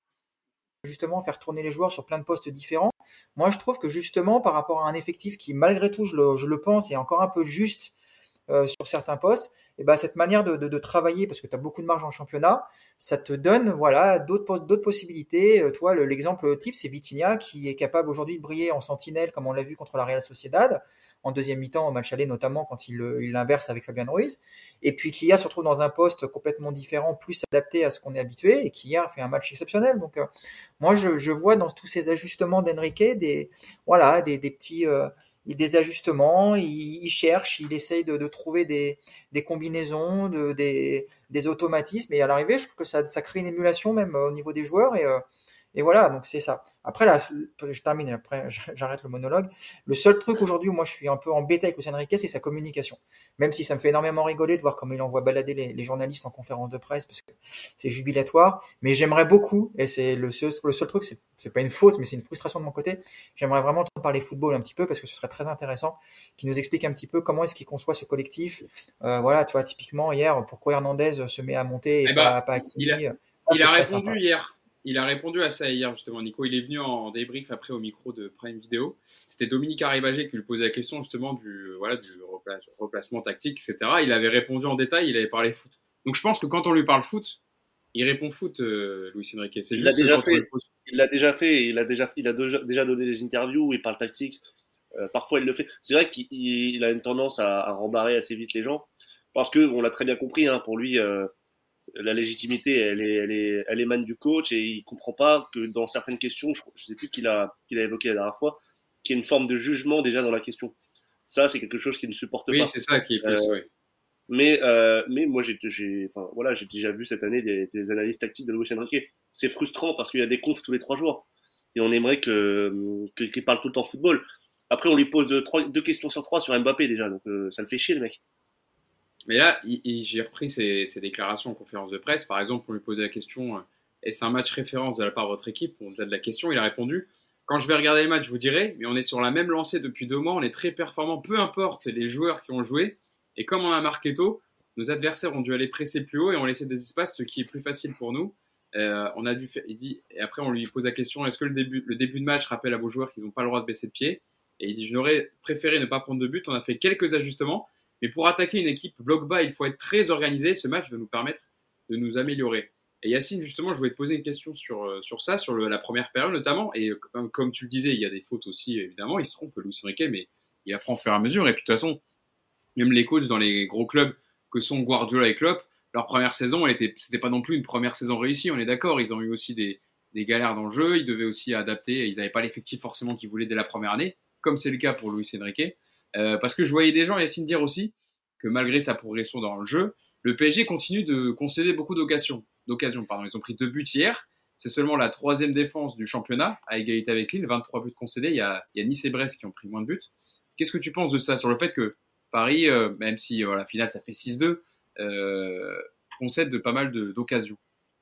justement faire tourner les joueurs sur plein de postes différents, moi, je trouve que justement, par rapport à un effectif qui, malgré tout, je le, je le pense, est encore un peu juste euh, sur certains postes, et ben cette manière de, de, de travailler, parce que tu as beaucoup de marge en championnat, ça te donne voilà d'autres d'autres possibilités. Euh, toi, le, l'exemple type, c'est Vitinha qui est capable aujourd'hui de briller en sentinelle, comme on l'a vu contre la Real Sociedad en deuxième mi-temps au match aller, notamment quand il, il inverse avec Fabian Ruiz, et puis qui se retrouve dans un poste complètement différent, plus adapté à ce qu'on est habitué, et qui a fait un match exceptionnel. Donc euh, moi, je, je vois dans tous ces ajustements d'Enrique des voilà des, des petits euh, des ajustements, il, il cherche, il essaye de, de trouver des, des combinaisons, de, des, des automatismes, et à l'arrivée, je trouve que ça, ça crée une émulation même au niveau des joueurs, et, euh, et voilà, donc c'est ça. Après, là, je termine, après j'arrête le monologue. Le seul truc aujourd'hui où moi je suis un peu embêté avec Luis Enrique, c'est sa communication. Même si ça me fait énormément rigoler de voir comment il envoie balader les, les journalistes en conférence de presse, parce que c'est jubilatoire, mais j'aimerais beaucoup, et c'est le seul, le seul truc, c'est, c'est pas une faute, mais c'est une frustration de mon côté, j'aimerais vraiment entendre parler football un petit peu, parce que ce serait très intéressant, qu'il nous explique un petit peu comment est-ce qu'il conçoit ce collectif. Euh, voilà, tu vois, typiquement hier, pourquoi Hernandez se met à monter et Eh pas, bah, pas Hakimi. il a, Ah, il ce a serait répondu sympa. hier. Il a répondu à ça hier, justement, Nico. Il est venu en débrief après au micro de Prime Video. C'était Dominique Arribagé qui lui posait la question, justement, du, voilà, du repla- replacement tactique, et cetera. Il avait répondu en détail, il avait parlé foot. Donc je pense que quand on lui parle foot, il répond foot, euh, Luis Enrique. C'est Il l'a juste que déjà quand on lui fait. pose. Il l'a déjà fait. Il a déjà, il a déjà déjà donné des interviews où il parle tactique. Euh, parfois, il le fait. C'est vrai qu'il il a une tendance à, à rembarrer assez vite les gens parce que on l'a très bien compris. Hein, pour lui, euh, la légitimité, elle est, elle est, elle émane du coach et il comprend pas que dans certaines questions, je, je sais plus qu'il a, qu'il a évoqué la dernière fois, qu'il y a une forme de jugement déjà dans la question. Ça, c'est quelque chose qu'il ne supporte Oui, pas. c'est ça qui est plus. Euh, Oui. Mais, euh, mais moi, j'ai, j'ai, enfin, voilà, j'ai déjà vu cette année des, des analyses tactiques de Luis Enrique. C'est frustrant parce qu'il y a des confs tous les trois jours. Et on aimerait que, que, qu'il parle tout le temps football. Après, on lui pose deux, trois, deux questions sur trois sur Mbappé déjà. Donc, euh, ça le fait chier, le mec. Mais là, il, il, j'ai repris ses, ses déclarations en conférence de presse. Par exemple, on lui posait la question euh, est-ce un match référence de la part de votre équipe? On a de la question. Il a répondu quand je vais regarder le match, je vous dirai, mais on est sur la même lancée depuis deux mois. On est très performant, peu importe les joueurs qui ont joué. Et comme on a marqué tôt, nos adversaires ont dû aller presser plus haut et ont laissé des espaces, ce qui est plus facile pour nous. Euh, on a dû faire, il dit, et après on lui pose la question est-ce que le début, le début de match rappelle à vos joueurs qu'ils n'ont pas le droit de baisser de pied? Et il dit je n'aurais préféré ne pas prendre de but. On a fait quelques ajustements. Mais pour attaquer une équipe bloc bas, il faut être très organisé. Ce match va nous permettre de nous améliorer. Et Yacine, justement, je voulais te poser une question sur, sur ça, sur le, la première période notamment. Et comme, comme tu le disais, il y a des fautes aussi, évidemment. Il se trompe, Luis Enrique, mais il apprend au fur et à mesure. Et puis de toute façon, même les coachs dans les gros clubs que sont Guardiola et Klopp, leur première saison, elle était, c'était pas non plus une première saison réussie, on est d'accord. Ils ont eu aussi des, des galères dans le jeu. Ils devaient aussi adapter. Ils n'avaient pas l'effectif forcément qu'ils voulaient dès la première année, comme c'est le cas pour Luis Enrique. Euh, parce que je voyais des gens, Yacine, dire aussi que malgré sa progression dans le jeu, le P S G continue de concéder beaucoup d'occasions. d'occasions pardon. Ils ont pris deux buts hier. C'est seulement la troisième défense du championnat, à égalité avec Lille, vingt-trois buts concédés. Il y a, il y a Nice et Brest qui ont pris moins de buts. Qu'est-ce que tu penses de ça, sur le fait que Paris, euh, même si euh, la finale ça fait six deux, euh, concède de pas mal de, d'occasions?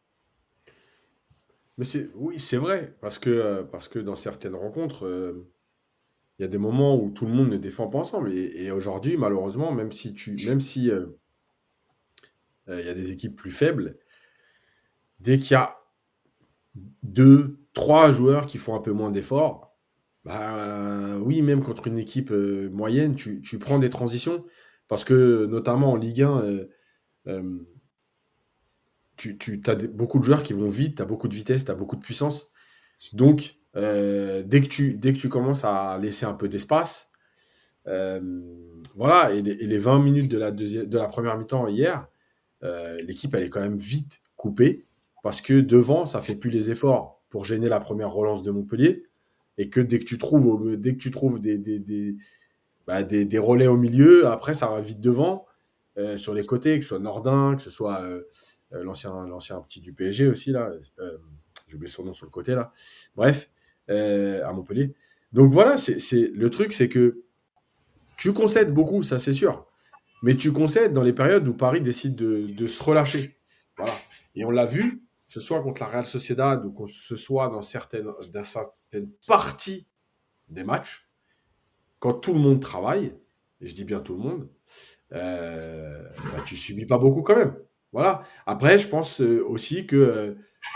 Mais c'est, oui, c'est vrai, parce que, euh, parce que dans certaines rencontres, euh, il y a des moments où tout le monde ne défend pas ensemble. Et, et aujourd'hui, malheureusement, même si tu, même si euh, euh, il y a des équipes plus faibles, dès qu'il y a deux, trois joueurs qui font un peu moins d'efforts, bah euh, oui, même contre une équipe euh, moyenne, tu, tu prends des transitions. Parce que notamment en Ligue un, euh, euh, tu, tu as beaucoup de joueurs qui vont vite, tu as beaucoup de vitesse, tu as beaucoup de puissance. Donc, euh, dès que tu, dès que tu commences à laisser un peu d'espace, Euh, voilà, et les, et les vingt minutes de la, deuxième, de la première mi-temps hier, euh, l'équipe, elle est quand même vite coupée parce que devant, ça fait plus les efforts pour gêner la première relance de Montpellier et que dès que tu trouves, au, dès que tu trouves des, des, des, bah, des, des relais au milieu, après, ça va vite devant, euh, sur les côtés, que ce soit Nordin, que ce soit euh, l'ancien, l'ancien petit du P S G aussi, là, euh, j'ai oublié son nom sur le côté, là. Bref, euh, à Montpellier. Donc voilà, c'est, c'est, le truc, c'est que tu concèdes beaucoup, ça c'est sûr. Mais tu concèdes dans les périodes où Paris décide de, de se relâcher. Voilà. Et on l'a vu, que ce soit contre la Real Sociedad ou que ce soit dans certaines, dans certaines parties des matchs, quand tout le monde travaille, et je dis bien tout le monde, euh, bah, tu subis pas beaucoup quand même. Voilà. Après, je pense aussi que, euh,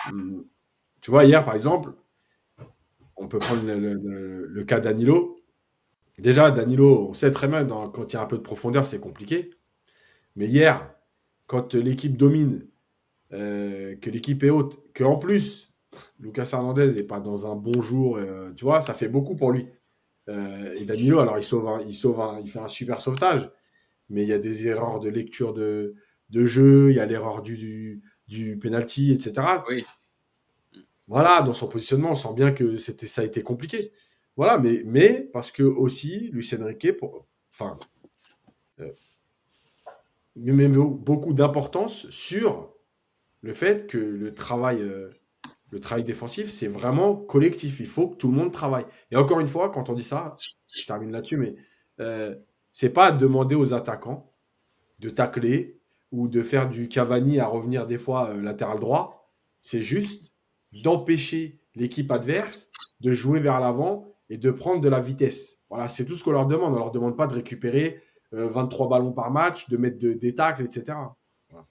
tu vois, hier par exemple, on peut prendre le, le, le, le cas Danilo. Déjà, Danilo, on sait très bien, dans, quand il y a un peu de profondeur, c'est compliqué. Mais hier, quand l'équipe domine, euh, que l'équipe est haute, qu'en plus, Lucas Hernandez n'est pas dans un bon jour, euh, tu vois, ça fait beaucoup pour lui. Euh, et Danilo, alors il sauve, un, il sauve, un, il fait un super sauvetage, mais il y a des erreurs de lecture de, de jeu, il y a l'erreur du, du, du penalty, et cetera. Oui. Voilà, dans son positionnement, on sent bien que c'était, ça a été compliqué. Voilà, mais, mais parce que aussi, Luis Enrique, pour, enfin, euh, met beaucoup d'importance sur le fait que le travail, euh, le travail défensif, c'est vraiment collectif. Il faut que tout le monde travaille. Et encore une fois, quand on dit ça, je termine là-dessus, mais euh, c'est pas demander aux attaquants de tacler ou de faire du Cavani à revenir des fois euh, latéral droit. C'est juste d'empêcher l'équipe adverse de jouer vers l'avant et de prendre de la vitesse. Voilà, c'est tout ce qu'on leur demande. On ne leur demande pas de récupérer euh, vingt-trois ballons par match, de mettre de, des tacles, et cetera. Voilà.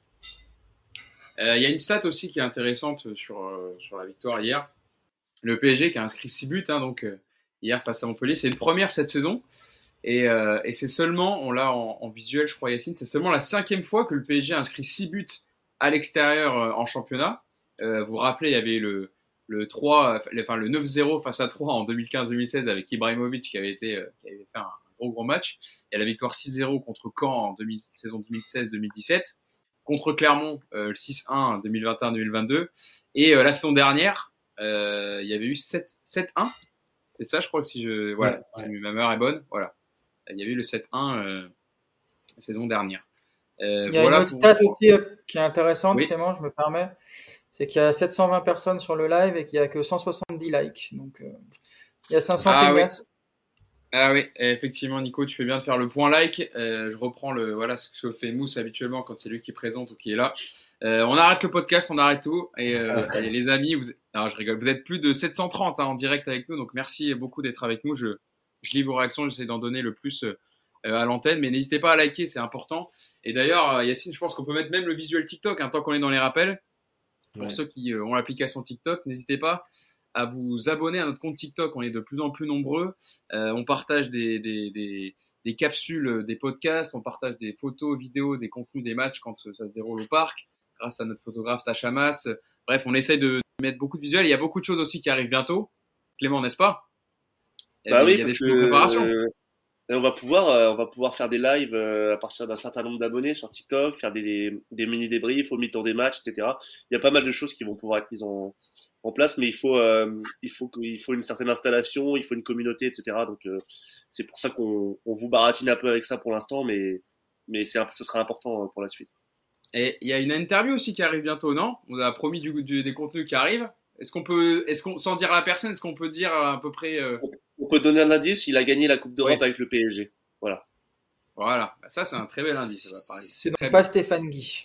Euh, y a une stat aussi qui est intéressante sur, euh, sur la victoire hier. Le P S G qui a inscrit six buts hein, donc, euh, hier face à Montpellier. C'est une première cette saison. Et, euh, et c'est seulement, on l'a en, en visuel, je crois, Yacine, c'est seulement la cinquième fois que le P S G a inscrit six buts à l'extérieur euh, en championnat. Euh, vous vous rappelez, il y avait le, le, trois, enfin, le neuf zéro face à trois en deux mille quinze deux mille seize avec Ibrahimovic qui avait, été, euh, qui avait fait un, un gros gros match. Il y a la victoire six zéro contre Caen en deux mille, saison deux mille seize deux mille dix-sept. Contre Clermont, euh, le six un deux mille vingt et un deux mille vingt-deux. Et euh, la saison dernière, euh, il y avait eu sept un. C'est ça, je crois, si, je, voilà, ouais, si ouais. ma mémoire est bonne. Voilà. Il y a eu le sept un euh, la saison dernière. Euh, il y a voilà une autre pour... stat aussi euh, qui est intéressante, oui. Clément, je me permets. C'est qu'il y a sept cent vingt personnes sur le live et qu'il n'y a que cent soixante-dix likes. Donc, euh, il y a cinq cents ah, peignasses. Oui. Ah oui, effectivement, Nico, tu fais bien de faire le point like. Euh, je reprends le, voilà, ce que fait Mousse habituellement quand c'est lui qui présente ou qui est là. Euh, on arrête le podcast, on arrête tout. Et, euh, et les amis, vous, alors, je rigole, vous êtes plus de sept cent trente hein, en direct avec nous. Donc, merci beaucoup d'être avec nous. Je, je lis vos réactions, j'essaie d'en donner le plus euh, à l'antenne. Mais n'hésitez pas à liker, c'est important. Et d'ailleurs, Yacine, je pense qu'on peut mettre même le visuel TikTok hein, tant qu'on est dans les rappels. Pour ouais. ceux qui euh, ont l'application TikTok, n'hésitez pas à vous abonner à notre compte TikTok. On est de plus en plus nombreux. Euh, on partage des, des, des, des capsules, des podcasts. On partage des photos, vidéos, des contenus des matchs quand ça se déroule au parc. Grâce à notre photographe Sacha Mas. Bref, on essaye de mettre beaucoup de visuels. Il y a beaucoup de choses aussi qui arrivent bientôt. Clément, n'est-ce pas? Il y a, bah des, oui, il y a des choses de préparation. Euh, on va pouvoir, euh, on va pouvoir faire des lives euh, à partir d'un certain nombre d'abonnés sur TikTok, faire des, des, des mini débriefs au mi-temps des matchs, et cetera. Il y a pas mal de choses qui vont pouvoir être mises en en place, mais il faut, euh, il faut, il faut une certaine installation, il faut une communauté, et cetera. Donc, euh, c'est pour ça qu'on on vous baratine un peu avec ça pour l'instant, mais, mais c'est, ce sera important pour la suite. Et il y a une interview aussi qui arrive bientôt, non? On a promis du, du, des contenus qui arrivent. Est-ce qu'on peut, est-ce qu'on, sans dire à la personne, est-ce qu'on peut dire à peu près euh... On peut donner un indice, il a gagné la Coupe d'Europe oui. avec le P S G. Voilà. Voilà, ça c'est un très bel indice. Ça va parler. C'est donc pas Stéphane Guy.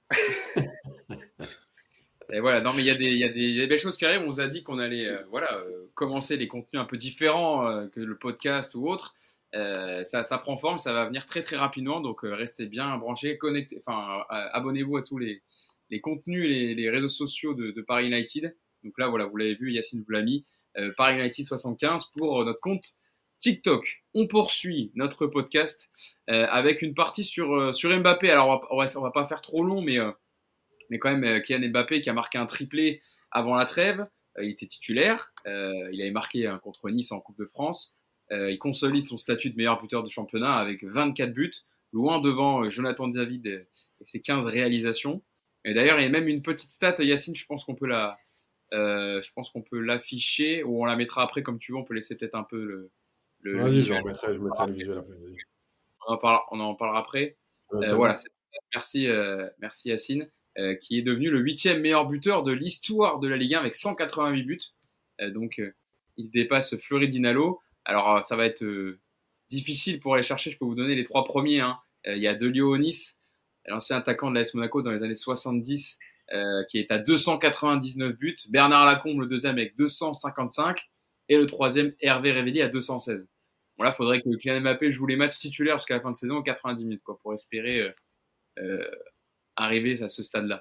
Et voilà, non mais il y a des, il y a des, il y a des belles choses qui arrivent. On vous a dit qu'on allait, euh, voilà, euh, commencer des contenus un peu différents euh, que le podcast ou autre. Euh, ça, ça prend forme, ça va venir très très rapidement. Donc euh, restez bien branchés, connectez, enfin euh, abonnez-vous à tous les, les contenus, les, les réseaux sociaux de, de Paris United. Donc là, voilà, vous l'avez vu, Yacine vous l'a mis, euh, Paris United soixante-quinze pour notre compte TikTok. On poursuit notre podcast euh, avec une partie sur euh, sur Mbappé. Alors on va, on va, on va pas faire trop long, mais euh, mais quand même Kylian Mbappé qui a marqué un triplé avant la trêve, euh, il était titulaire, euh, il avait marqué hein, contre Nice en Coupe de France, Euh, il consolide son statut de meilleur buteur du championnat avec vingt-quatre buts, loin devant euh, Jonathan David et, et ses quinze réalisations. Et d'ailleurs, il y a même une petite stat, Yacine, je pense qu'on peut la, euh, je pense qu'on peut l'afficher ou on la mettra après comme tu veux. On peut laisser peut-être un peu le, le, le Vas-y, je, visuel. remettrai, je mettrai le visuel après. Vas-y. On en parlera, on en parlera après. Ouais, Euh, voilà, c'est, merci, euh, merci Yacine, euh, qui est devenu le huitième meilleur buteur de l'histoire de la Ligue un avec cent quatre-vingt-huit buts. Euh, donc, euh, il dépasse Fleury Dinalo. Alors, ça va être euh, difficile pour aller chercher. Je peux vous donner les trois premiers. Hein. Euh, il y a Delio Onis, l'ancien attaquant de l'A S Monaco dans les années soixante-dix, euh, qui est à deux cent quatre-vingt-dix-neuf buts. Bernard Lacombe, le deuxième, avec deux cent cinquante-cinq. Et le troisième, Hervé Révelli, à deux cent seize. Voilà, il faudrait que Kylian Mbappé joue les matchs titulaires jusqu'à la fin de saison, quatre-vingt-dix minutes, quoi, pour espérer euh, euh, arriver à ce stade-là.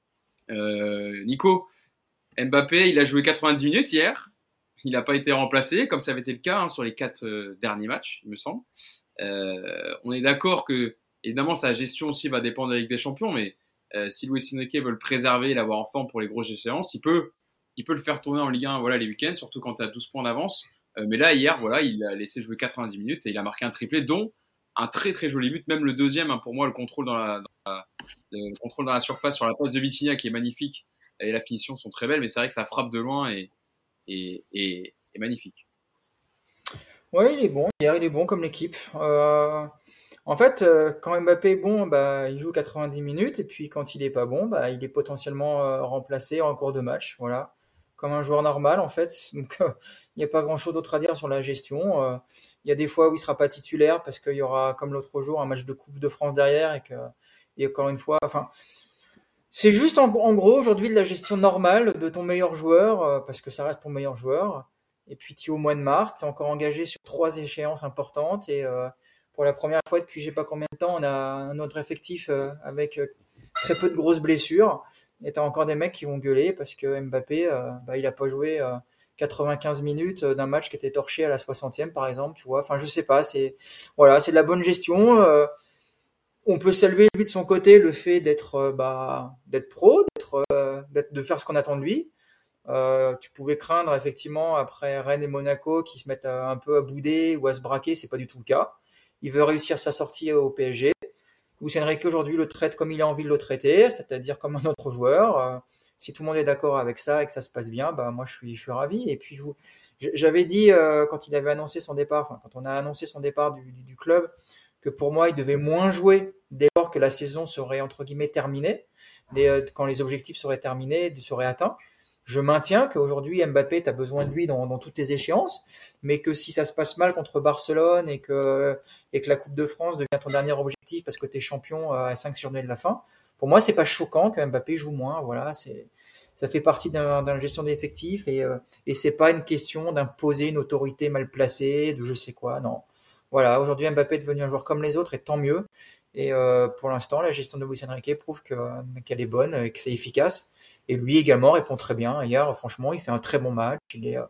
Euh, Nico, Mbappé, il a joué quatre-vingt-dix minutes hier. Il n'a pas été remplacé, comme ça avait été le cas hein, sur les quatre euh, derniers matchs, il me semble. Euh, on est d'accord que, évidemment, sa gestion aussi va dépendre de la Ligue des Champions, mais euh, si Luis Enrique veut le préserver et l'avoir en forme pour les grosses échéances, il peut, il peut le faire tourner en Ligue un voilà, les week-ends, surtout quand tu as douze points d'avance. Euh, mais là, hier, voilà, il a laissé jouer quatre-vingt-dix minutes et il a marqué un triplé, dont un très très joli but, même le deuxième, hein, pour moi, le contrôle dans la, dans la, le contrôle dans la surface sur la passe de Vitinha qui est magnifique et la finition sont très belles, mais c'est vrai que ça frappe de loin et Et, et, et magnifique. Oui, il est bon. Hier, il est bon comme l'équipe. Euh, en fait, euh, quand Mbappé est bon, bah, il joue quatre-vingt-dix minutes. Et puis quand il est pas bon, bah, il est potentiellement euh, remplacé en cours de match. Voilà. Comme un joueur normal, en fait. Donc, euh, il n'y a pas grand-chose d'autre à dire sur la gestion. Euh, il y a des fois où il sera pas titulaire parce qu'il y aura, comme l'autre jour, un match de Coupe de France derrière. Et, que, et encore une fois, enfin, c'est juste en, en gros aujourd'hui de la gestion normale de ton meilleur joueur, euh, parce que ça reste ton meilleur joueur. Et puis tu es au mois de mars, tu es encore engagé sur trois échéances importantes. Et euh, pour la première fois depuis je sais pas combien de temps, on a un autre effectif euh, avec euh, très peu de grosses blessures. Et tu as encore des mecs qui vont gueuler parce que Mbappé, euh, bah, il a pas joué euh, quatre-vingt-quinze minutes d'un match qui était torché à la soixantième par exemple. Tu vois, enfin je sais pas, c'est voilà, c'est de la bonne gestion. Euh, on peut saluer lui de son côté le fait d'être euh, bah, d'être pro, d'être, euh, d'être de faire ce qu'on attend de lui. Euh, tu pouvais craindre effectivement après Rennes et Monaco qui se mettent à, un peu à bouder ou à se braquer, c'est pas du tout le cas. Il veut réussir sa sortie au P S G. Luis Enrique aujourd'hui le traite comme il a envie de le traiter, c'est-à-dire comme un autre joueur. Euh, si tout le monde est d'accord avec ça et que ça se passe bien, bah moi je suis je suis ravi. Et puis je vous, j'avais dit euh, quand il avait annoncé son départ, enfin quand on a annoncé son départ du, du, du club, que pour moi il devait moins jouer dès lors que la saison serait entre guillemets terminée, dès, euh, quand les objectifs seraient terminés, seraient atteints. Je maintiens qu'aujourd'hui, Mbappé, tu as besoin de lui dans, dans toutes les échéances, mais que si ça se passe mal contre Barcelone et que, et que la Coupe de France devient ton dernier objectif parce que tu es champion à cinq journées de la fin, pour moi, c'est pas choquant que Mbappé joue moins. Voilà, c'est, ça fait partie d'un, d'un gestion d'effectifs et, euh, et c'est pas une question d'imposer une autorité mal placée, de je sais quoi, non. Voilà, aujourd'hui, Mbappé est devenu un joueur comme les autres et tant mieux. Et euh, pour l'instant, la gestion de Luis Enrique prouve que, qu'elle est bonne et que c'est efficace. Et lui également répond très bien. Hier, franchement, il fait un très bon match. Il est, euh,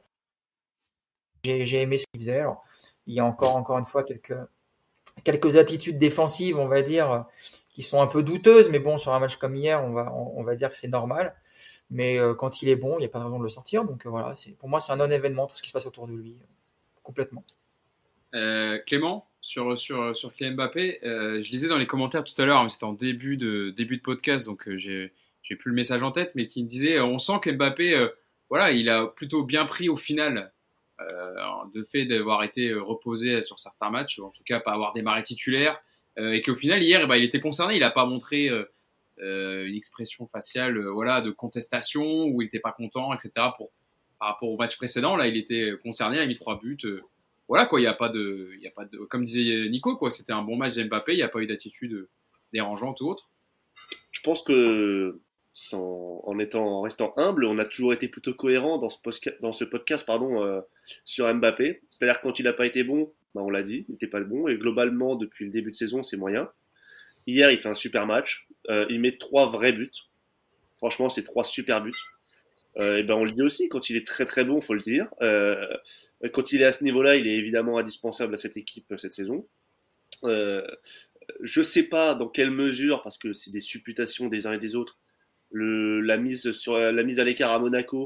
j'ai, j'ai aimé ce qu'il faisait. Alors, il y a encore, encore une fois quelques, quelques attitudes défensives, on va dire, qui sont un peu douteuses. Mais bon, sur un match comme hier, on va, on, on va dire que c'est normal. Mais euh, quand il est bon, il n'y a pas de raison de le sortir. Donc euh, voilà, c'est, pour moi, c'est un non-événement, tout ce qui se passe autour de lui. Complètement. Euh, Clément, sur, sur, sur Kylian Mbappé, euh, je lisais dans les commentaires tout à l'heure, mais c'était en début de, début de podcast, donc euh, j'ai, j'ai plus le message en tête, mais qui me disait euh, on sent que Mbappé, euh, voilà, il a plutôt bien pris au final euh, de fait d'avoir été reposé sur certains matchs, en tout cas pas avoir démarré titulaire, euh, et qu'au final, hier, eh ben, il était concerné, il n'a pas montré euh, euh, une expression faciale euh, voilà, de contestation, où il n'était pas content, et cetera, pour, par rapport au match précédent. Là, il était concerné, il a mis trois buts. Euh, Voilà quoi, il y a pas de, il y a pas de, comme disait Nico quoi, c'était un bon match d'Mbappé, il n'y a pas eu d'attitude dérangeante ou autre. Je pense que sans, en étant, en restant humble, on a toujours été plutôt cohérent dans ce, posca- dans ce podcast pardon, euh, sur Mbappé. C'est-à-dire que quand il n'a pas été bon, bah on l'a dit, il n'était pas le bon. Et globalement, depuis le début de saison, c'est moyen. Hier, il fait un super match. Euh, il met trois vrais buts. Franchement, c'est trois super buts. Euh, et ben on le dit aussi, quand il est très très bon, faut le dire. Euh, quand il est à ce niveau-là, il est évidemment indispensable à cette équipe cette saison. Euh, je sais pas dans quelle mesure, parce que c'est des supputations des uns et des autres, le, la mise sur la mise à l'écart à Monaco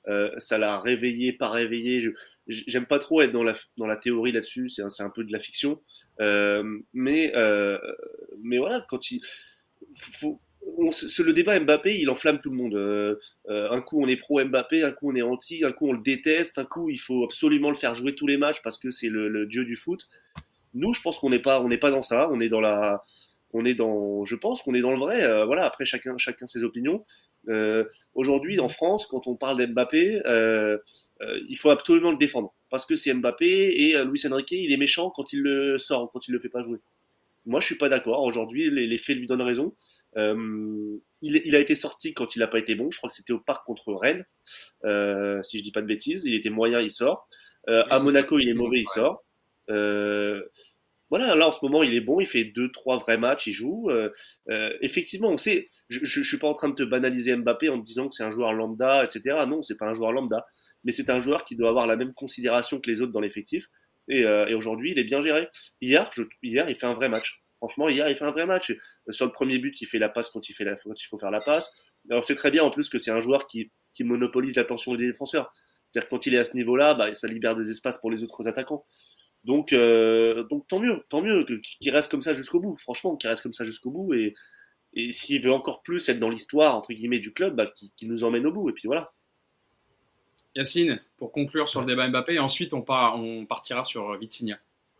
Euh, ça l'a réveillé, pas réveillé. Je, j'aime pas trop être dans la dans la théorie là-dessus. C'est un, c'est un peu de la fiction. Euh, mais euh, mais voilà, quand il faut, on, c'est le débat Mbappé, il enflamme tout le monde. Euh, euh, un coup on est pro Mbappé, un coup on est anti, un coup on le déteste, un coup il faut absolument le faire jouer tous les matchs parce que c'est le, le dieu du foot. Nous, je pense qu'on n'est pas, on n'est pas dans ça. On est dans la, on est dans, je pense qu'on est dans le vrai. Euh, voilà. Après, chacun, chacun ses opinions. Euh, aujourd'hui, en France, quand on parle d'Mbappé, euh, euh, il faut absolument le défendre parce que c'est Mbappé et euh, Luis Enrique, il est méchant quand il le sort, quand il le fait pas jouer. Moi, je suis pas d'accord. Aujourd'hui, les, les faits lui donnent raison. Euh, il, il a été sorti quand il n'a pas été bon. Je crois que c'était au Parc contre Rennes, euh, si je dis pas de bêtises. Il était moyen, il sort. Euh, Oui, à c'est Monaco, ça. il est mauvais, il sort. Euh, voilà, là en ce moment il est bon, il fait deux, trois vrais matchs, il joue. Euh, euh, effectivement, on sait. Je, je, je suis pas en train de te banaliser Mbappé en te disant que c'est un joueur lambda, et cetera. Non, c'est pas un joueur lambda, mais c'est un joueur qui doit avoir la même considération que les autres dans l'effectif. Et, euh, et aujourd'hui, il est bien géré. Hier, je, hier, il fait un vrai match. Franchement, hier, il fait un vrai match. Sur le premier but, il fait la passe quand il fait la, quand il faut faire la passe. Alors c'est très bien en plus que c'est un joueur qui, qui monopolise l'attention des défenseurs. C'est-à-dire que quand il est à ce niveau-là, bah, ça libère des espaces pour les autres attaquants. Donc, euh, donc tant mieux, tant mieux qu'il reste comme ça jusqu'au bout. Franchement, qu'il reste comme ça jusqu'au bout. Et, et s'il veut encore plus être dans l'histoire entre guillemets du club, bah, qu'il, qu'il nous emmène au bout. Et puis voilà. Yacine, pour conclure sur le débat Mbappé, et ensuite on, part, on partira sur Vitinha.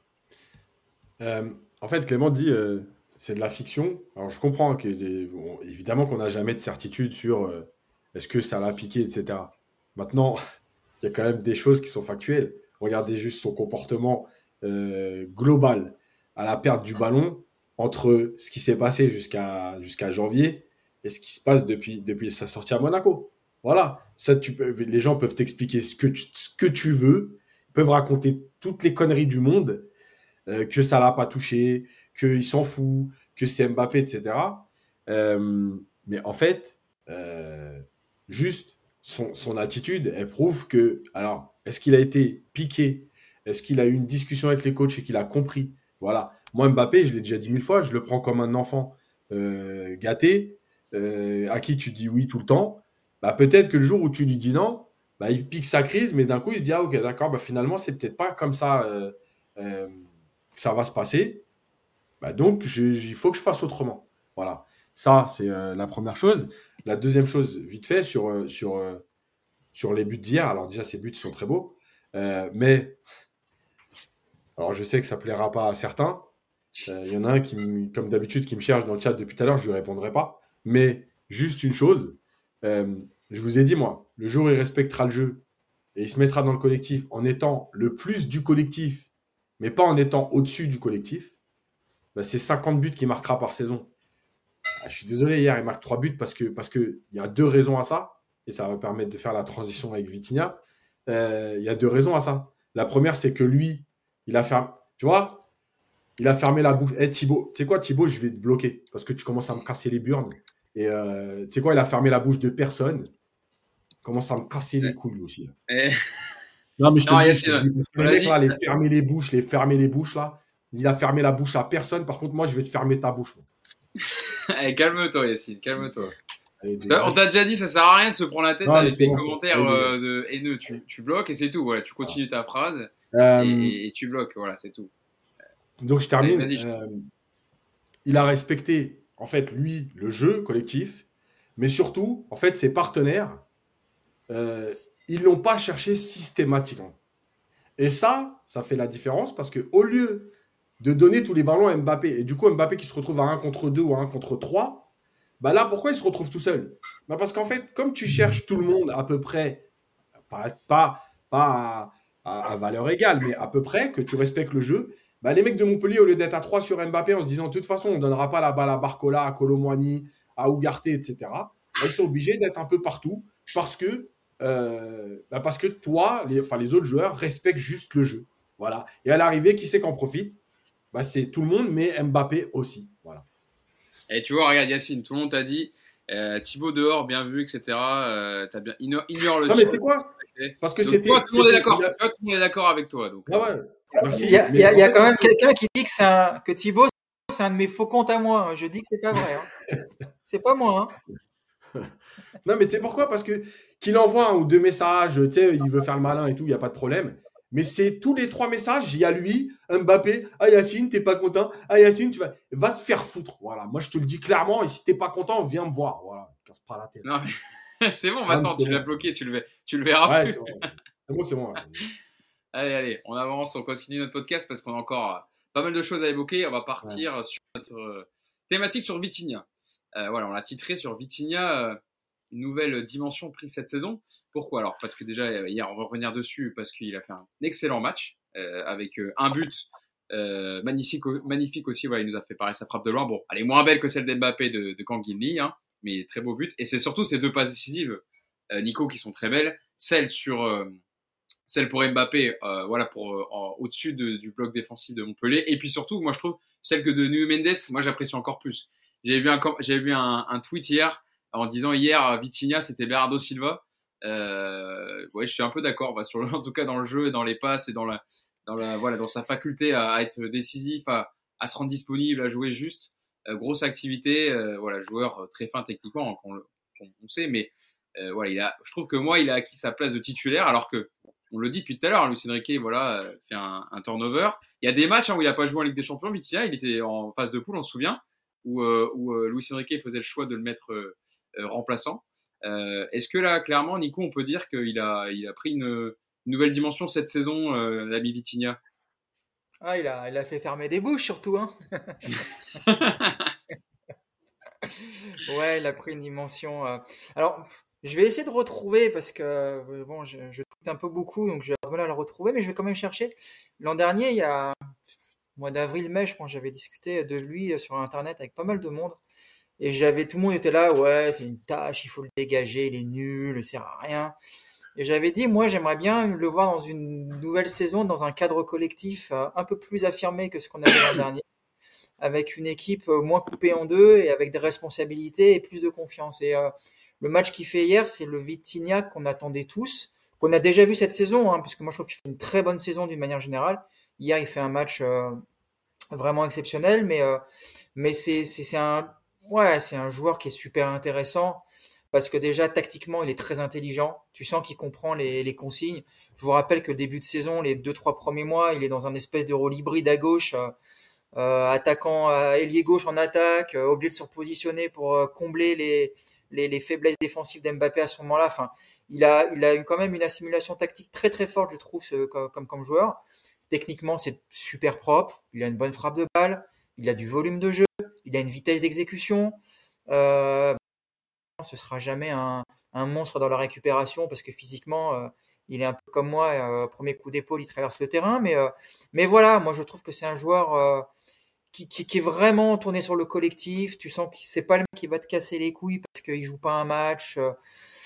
Euh, en fait, Clément dit euh, c'est de la fiction. Alors, je comprends que les, bon, évidemment qu'on n'a jamais de certitude sur euh, est-ce que ça l'a piqué, et cetera. Maintenant, il y a quand même des choses qui sont factuelles. Regardez juste son comportement euh, global à la perte du ballon entre ce qui s'est passé jusqu'à jusqu'à janvier et ce qui se passe depuis, depuis sa sortie à Monaco. Voilà. Ça, tu peux, les gens peuvent t'expliquer ce que tu, ce que tu veux, ils peuvent raconter toutes les conneries du monde, euh, que ça l'a pas touché, qu'il s'en fout, que c'est Mbappé, et cetera. Euh, mais en fait, euh, juste son, son attitude, elle prouve que, alors, est-ce qu'il a été piqué? Est-ce qu'il a eu une discussion avec les coachs et qu'il a compris? Voilà. Moi, Mbappé, je l'ai déjà dit mille fois, je le prends comme un enfant euh, gâté, euh, à qui tu dis oui tout le temps. Bah, peut-être que le jour où tu lui dis non, bah, il pique sa crise, mais d'un coup, il se dit, ah ok, d'accord, bah, finalement, c'est peut-être pas comme ça euh, euh, que ça va se passer. Bah, donc, je, il faut que je fasse autrement. Voilà. Ça, c'est euh, la première chose. La deuxième chose, vite fait, sur, euh, sur, euh, sur les buts d'hier. Alors, déjà, ces buts sont très beaux. Euh, mais, alors, je sais que ça plaira pas à certains. Il euh, y en a un, qui, comme d'habitude, qui me cherche dans le chat depuis tout à l'heure. Je lui répondrai pas. Mais, juste une chose. Euh, je vous ai dit, moi, le jour où il respectera le jeu et il se mettra dans le collectif en étant le plus du collectif, mais pas en étant au-dessus du collectif, bah, c'est cinquante buts qu'il marquera par saison. Ah, je suis désolé, hier, il marque trois buts parce que parce que il y a deux raisons à ça, et ça va permettre de faire la transition avec Vitinha. Euh, il y a deux raisons à ça. La première, c'est que lui, il a fermé, tu vois, il a fermé la bouche. Eh, Thibaut, tu sais quoi, Thibaut, je vais te bloquer parce que tu commences à me casser les burnes. Et euh, tu sais quoi, il a fermé la bouche de personne. Il commence à me casser les couilles aussi. Et... Non, mais je te non, dis, a, je te dis, parce que les mecs là, les fermer les bouches, les fermer les bouches là, il a fermé la bouche à personne. Par contre, moi, je vais te fermer ta bouche. Allez, calme-toi, Yacine, calme-toi. Allez, On t'a déjà dit, ça sert à rien de se prendre la tête non, avec des bon, commentaires euh, de haineux. Tu, tu bloques et c'est tout. Voilà, tu continues ta phrase euh, et, et tu bloques. Voilà, c'est tout. Donc, je termine. Allez, vas-y, euh, il a respecté, en fait, lui, le jeu collectif, mais surtout, en fait, ses partenaires, euh, ils l'ont pas cherché systématiquement. Et ça, ça fait la différence parce que au lieu de donner tous les ballons à Mbappé, et du coup Mbappé qui se retrouve à un contre deux ou à un contre trois, bah là, pourquoi il se retrouve tout seul? Bah parce qu'en fait, comme tu cherches tout le monde à peu près, pas, pas, pas à, à, à valeur égale, mais à peu près, que tu respectes le jeu, bah les mecs de Montpellier, au lieu d'être à trois sur Mbappé en se disant de toute façon, on ne donnera pas la balle à Barcola, à Colomboigny, à Ugarte, et cetera, bah, ils sont obligés d'être un peu partout parce que Euh, bah parce que toi, les, enfin les autres joueurs respectent juste le jeu. Voilà. Et à l'arrivée, qui c'est qu'en profite? Bah, c'est tout le monde, mais Mbappé aussi. Voilà. Et tu vois, regarde Yacine, tout le monde t'a dit euh, Thibaut dehors, bien vu, et cetera. Euh, t'as bien ignore, ignore le. Non mais c'est quoi? Parce que donc, c'était. Toi, tout le monde est d'accord. A... Toi, tout le monde est d'accord avec toi. Donc. Ah ouais. Merci. Il y a, il y a, il y a quand même quelqu'un qui dit que c'est un, que Thibaut c'est un de mes faux comptes à moi. Je dis que c'est pas vrai. Hein. C'est pas moi. Hein. Non, mais tu sais pourquoi? Parce que qu'il envoie un ou deux messages, tu sais, il veut faire le malin et tout, il n'y a pas de problème. Mais c'est tous les trois messages, il y a lui, Mbappé, ah Yacine, t'es pas content, ah Yacine, tu vas, va te faire foutre. Voilà, moi je te le dis clairement, et si t'es pas content, viens me voir. Voilà, casse pas la tête. Non, mais c'est bon, Non, mais maintenant, c'est tu l'as bon. bloqué, tu le, ver- tu le verras Ouais, plus. c'est bon. C'est bon, c'est bon. Ouais. Allez, allez, on avance, on continue notre podcast parce qu'on a encore euh, pas mal de choses à évoquer. On va partir Ouais. sur notre euh, thématique sur Vitinha. Euh, voilà, on l'a titré sur Vitinha, euh, une nouvelle dimension prise cette saison. Pourquoi alors? Parce que déjà, euh, hier, on va revenir dessus parce qu'il a fait un excellent match euh, avec euh, un but euh, magnifique, magnifique aussi. Voilà, il nous a fait pareil sa frappe de loin. Bon, elle est moins belle que celle d'Mbappé de, de Kangin, hein, mais très beau but. Et c'est surtout ces deux passes décisives, euh, Nico, qui sont très belles. Celle sur... Euh, celle pour Mbappé, euh, voilà, pour euh, en, au-dessus de, du bloc défensif de Montpellier. Et puis surtout, moi je trouve celle que de Nuno Mendes, moi j'apprécie encore plus. J'avais vu un, j'avais vu un, un tweet hier en disant hier Vitinha c'était Bernardo Silva. Euh, ouais, je suis un peu d'accord. Bah, sur le, en tout cas dans le jeu, dans les passes et dans la, dans la, voilà, dans sa faculté à, à être décisif, à, à se rendre disponible, à jouer juste. Euh, grosse activité, euh, voilà, joueur très fin techniquement, qu'on, qu'on on sait, mais euh, voilà, il a, je trouve que moi il a acquis sa place de titulaire alors que on le dit depuis tout à l'heure, Luis Enrique, voilà, fait un, un turnover. Il y a des matchs hein, où il n'a pas joué en Ligue des Champions. Vitinha, il était en phase de poule, on se souvient, où, euh, où euh, Luis Enrique faisait le choix de le mettre euh, euh, remplaçant. Euh, est-ce que là, clairement, Nico, on peut dire qu'il a, il a pris une, une nouvelle dimension cette saison, euh, l'ami Vitinha? Ah, il a, il a fait fermer des bouches surtout, hein. Ouais, il a pris une dimension. euh. Alors, je vais essayer de retrouver parce que euh, bon, je, je tweete un peu beaucoup, donc je vais avoir du mal à le retrouver, mais je vais quand même chercher. L'an dernier, il y a mois d'avril-mai, je pense, j'avais discuté de lui sur Internet avec pas mal de monde, et j'avais tout le monde était là, ouais, c'est une tâche, il faut le dégager, il est nul, il sert à rien. Et j'avais dit, moi, j'aimerais bien le voir dans une nouvelle saison, dans un cadre collectif euh, un peu plus affirmé que ce qu'on avait l'an dernier, avec une équipe euh, moins coupée en deux et avec des responsabilités et plus de confiance. Et euh, le match qu'il fait hier, c'est le Vitinha qu'on attendait tous, qu'on a déjà vu cette saison, hein, parce que moi je trouve qu'il fait une très bonne saison d'une manière générale. Hier, il fait un match euh, vraiment exceptionnel, mais euh, mais c'est c'est c'est un ouais, c'est un joueur qui est super intéressant parce que déjà tactiquement, il est très intelligent. Tu sens qu'il comprend les les consignes. Je vous rappelle que le début de saison, les deux trois premiers mois, il est dans un espèce de rôle hybride à gauche. Euh, euh, attaquant euh, ailier gauche en attaque, euh, obligé de se repositionner pour euh, combler les, les, les faiblesses défensives d'Mbappé à ce moment-là. Enfin, il a, il a eu quand même une assimilation tactique très très forte, je trouve, ce, comme, comme, comme joueur. Techniquement, c'est super propre. Il a une bonne frappe de balle. Il a du volume de jeu. Il a une vitesse d'exécution. Euh, ce sera jamais un, un monstre dans la récupération parce que physiquement, euh, il est un peu comme moi. Euh, premier coup d'épaule, il traverse le terrain. Mais, euh, mais voilà, moi je trouve que c'est un joueur euh, qui, qui, qui est vraiment tourné sur le collectif. Tu sens que c'est pas le mec qui va te casser les couilles parce qu'il joue pas un match. Euh,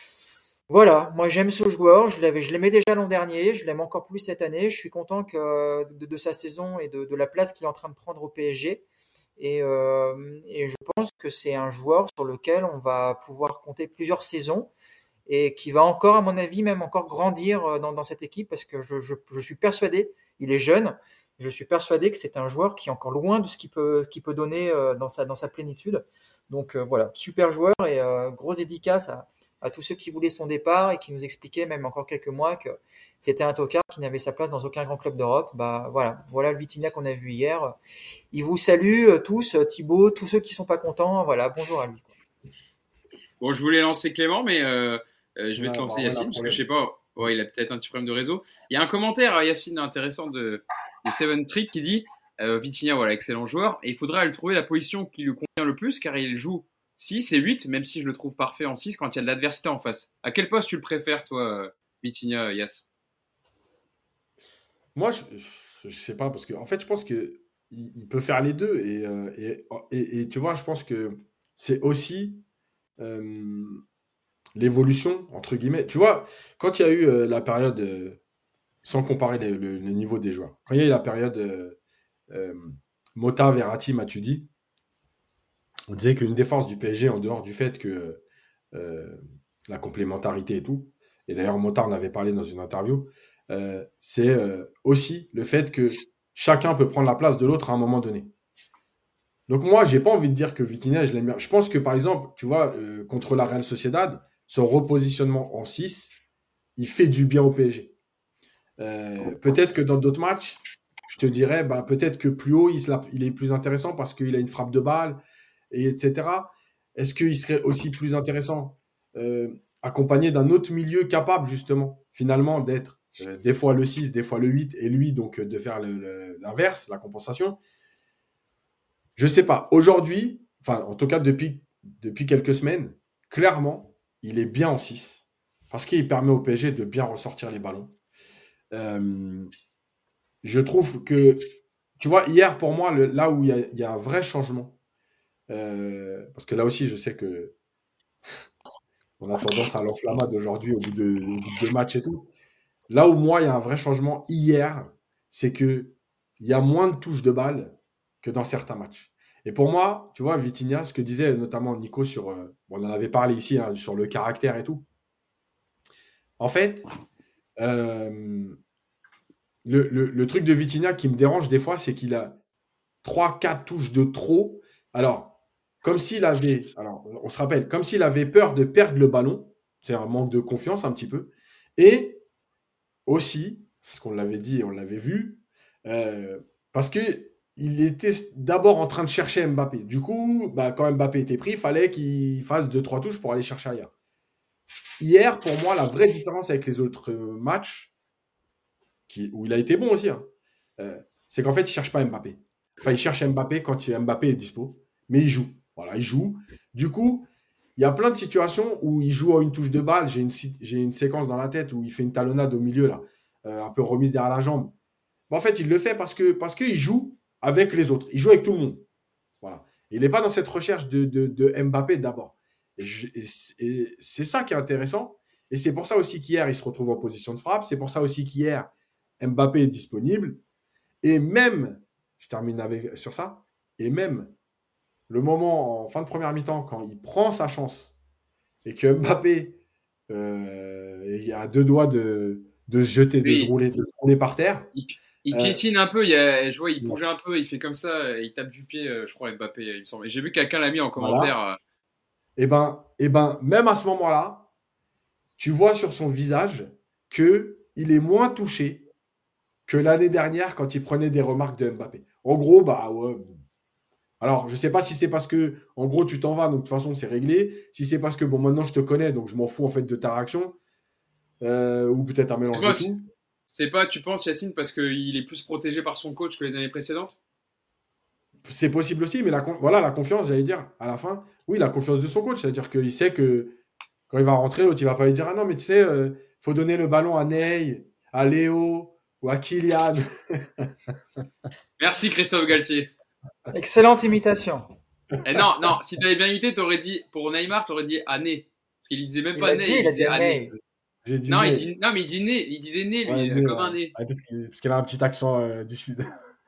voilà, moi j'aime ce joueur. Je l'avais, je l'aimais déjà l'an dernier. Je l'aime encore plus cette année. Je suis content que de, de sa saison et de, de la place qu'il est en train de prendre au P S G. Et, euh, et je pense que c'est un joueur sur lequel on va pouvoir compter plusieurs saisons et qui va encore, à mon avis, même encore grandir dans, dans cette équipe parce que je, je, je suis persuadé, il est jeune, je suis persuadé que c'est un joueur qui est encore loin de ce qu'il peut, qu'il peut donner dans sa, dans sa plénitude. Donc euh, voilà, super joueur et euh, grosse dédicace à, à tous ceux qui voulaient son départ et qui nous expliquaient même encore quelques mois que c'était un tocard qui n'avait sa place dans aucun grand club d'Europe. Bah voilà, voilà le Vitinha qu'on a vu hier. Il vous salue euh, tous, Thibaut, tous ceux qui sont pas contents. Voilà, bonjour à lui. Quoi. Bon, je voulais lancer Clément, mais euh, euh, je vais Ouais, te lancer bah, Yacine, parce que je sais pas, ouais, il a peut-être un petit problème de réseau. Il y a un commentaire, Yacine, intéressant de, de Seven Trick qui dit euh, Vitinha, voilà, excellent joueur, et il faudrait lui trouver la position qui lui convient le plus, car il joue six et huit, même si je le trouve parfait en six quand il y a de l'adversité en face. À quel poste tu le préfères, toi, Vitinha, Yass? Moi, je, je sais pas, parce que en fait, je pense que il, il peut faire les deux. Et, euh, et, et, et tu vois, je pense que c'est aussi euh, l'évolution, entre guillemets. Tu vois, quand il y a eu euh, la période, euh, sans comparer le, le- le niveau des joueurs, quand il y a eu la période euh, euh, Mota, Verratti, Matuidi, on disait qu'une des forces du P S G, en dehors du fait que euh, la complémentarité et tout, et d'ailleurs Mota en avait parlé dans une interview, euh, c'est euh, aussi le fait que chacun peut prendre la place de l'autre à un moment donné. Donc moi, j'ai pas envie de dire que Vitinha, je l'aime bien. Je pense que par exemple, tu vois, euh, contre la Real Sociedad, son repositionnement en six, il fait du bien au P S G. Euh, peut-être que dans d'autres matchs, je te dirais, bah, peut-être que plus haut, il, se la- il est plus intéressant parce qu'il a une frappe de balle, et etc. Est-ce qu'il serait aussi plus intéressant euh, accompagné d'un autre milieu capable, justement, finalement, d'être euh, des fois le six, des fois le huit, et lui, donc, euh, de faire le- le- l'inverse, la compensation. Je sais pas. Aujourd'hui, enfin, en tout cas, depuis, depuis quelques semaines, clairement, il est bien en six parce qu'il permet au P S G de bien ressortir les ballons. Euh, je trouve que, tu vois, hier, pour moi, le- là où il y a, il y a un vrai changement, euh, parce que là aussi, je sais que on a tendance à l'enflammade aujourd'hui au bout de, au bout de deux matchs et tout. Là où moi, il y a un vrai changement hier, c'est que il y a moins de touches de balle que dans certains matchs. Et pour moi, tu vois, Vitinha, ce que disait notamment Nico sur, euh, on en avait parlé ici, hein, sur le caractère et tout. En fait, euh, le, le, le truc de Vitinha qui me dérange des fois, c'est qu'il a trois, quatre touches de trop. Alors, comme s'il avait, alors on se rappelle, comme s'il avait peur de perdre le ballon, c'est un manque de confiance un petit peu, et aussi, parce qu'on l'avait dit et on l'avait vu, euh, parce que il était d'abord en train de chercher Mbappé. Du coup, bah, quand Mbappé était pris, il fallait qu'il fasse deux, trois touches pour aller chercher ailleurs. Hier, pour moi, la vraie différence avec les autres matchs, qui, où il a été bon aussi, hein, euh, c'est qu'en fait, il ne cherche pas Mbappé. Enfin, il cherche Mbappé quand Mbappé est dispo, mais il joue. Voilà, il joue. Du coup, il y a plein de situations où il joue à une touche de balle. J'ai une, j'ai une séquence dans la tête où il fait une talonnade au milieu, là, euh, un peu remise derrière la jambe. Mais en fait, il le fait parce que parce qu'il joue avec les autres. Il joue avec tout le monde. Voilà. Il n'est pas dans cette recherche de, de, de Mbappé d'abord. Et, je, et, et c'est ça qui est intéressant. Et c'est pour ça aussi qu'hier, il se retrouve en position de frappe. C'est pour ça aussi qu'hier, Mbappé est disponible. Et même, je termine avec, sur ça, et même le moment en fin de première mi-temps, quand il prend sa chance et que Mbappé euh, est à deux doigts de, de se jeter, de se Oui, rouler, de se rouler par terre. il, il Euh, piétine un peu. Il y a, je vois, il ouais. bouge un peu. Il fait comme ça. Il tape du pied, euh, je crois, Mbappé, il me semble. Et j'ai vu quelqu'un l'a mis en commentaire. Voilà. euh, Et ben, et ben, même à ce moment-là, tu vois sur son visage que il est moins touché que l'année dernière quand il prenait des remarques de Mbappé. En gros, bah ouais. Alors, je sais pas si c'est parce que, en gros, tu t'en vas, donc de toute façon, c'est réglé. Si c'est parce que, bon, maintenant, je te connais, donc je m'en fous, en fait, de ta réaction. Euh, ou peut-être un C'est mélange de pas, tout. c'est pas, tu penses, Yacine, parce qu'il est plus protégé par son coach que les années précédentes? C'est possible aussi, mais la, voilà, la confiance, j'allais dire, à la fin, oui, la confiance de son coach. C'est-à-dire qu'il sait que quand il va rentrer, l'autre, il va pas lui dire, ah non, mais tu sais, euh, faut donner le ballon à Ney, à Léo ou à Kylian. Merci, Christophe Galtier. Excellente imitation. Eh non, non, si t'avais bien imité, t'aurais dit, pour Neymar, t'aurais dit Ané. Parce qu'il disait même Il pas a Ney, dit, il il a dit disait Ané. Ney. J'ai dit Non, il Ney. dit, non, mais il dit Né, il disait Né, Ouais, lui, Ney, comme un ouais. Né. Ouais, parce qu'il parce qu'il a un petit accent euh, du sud.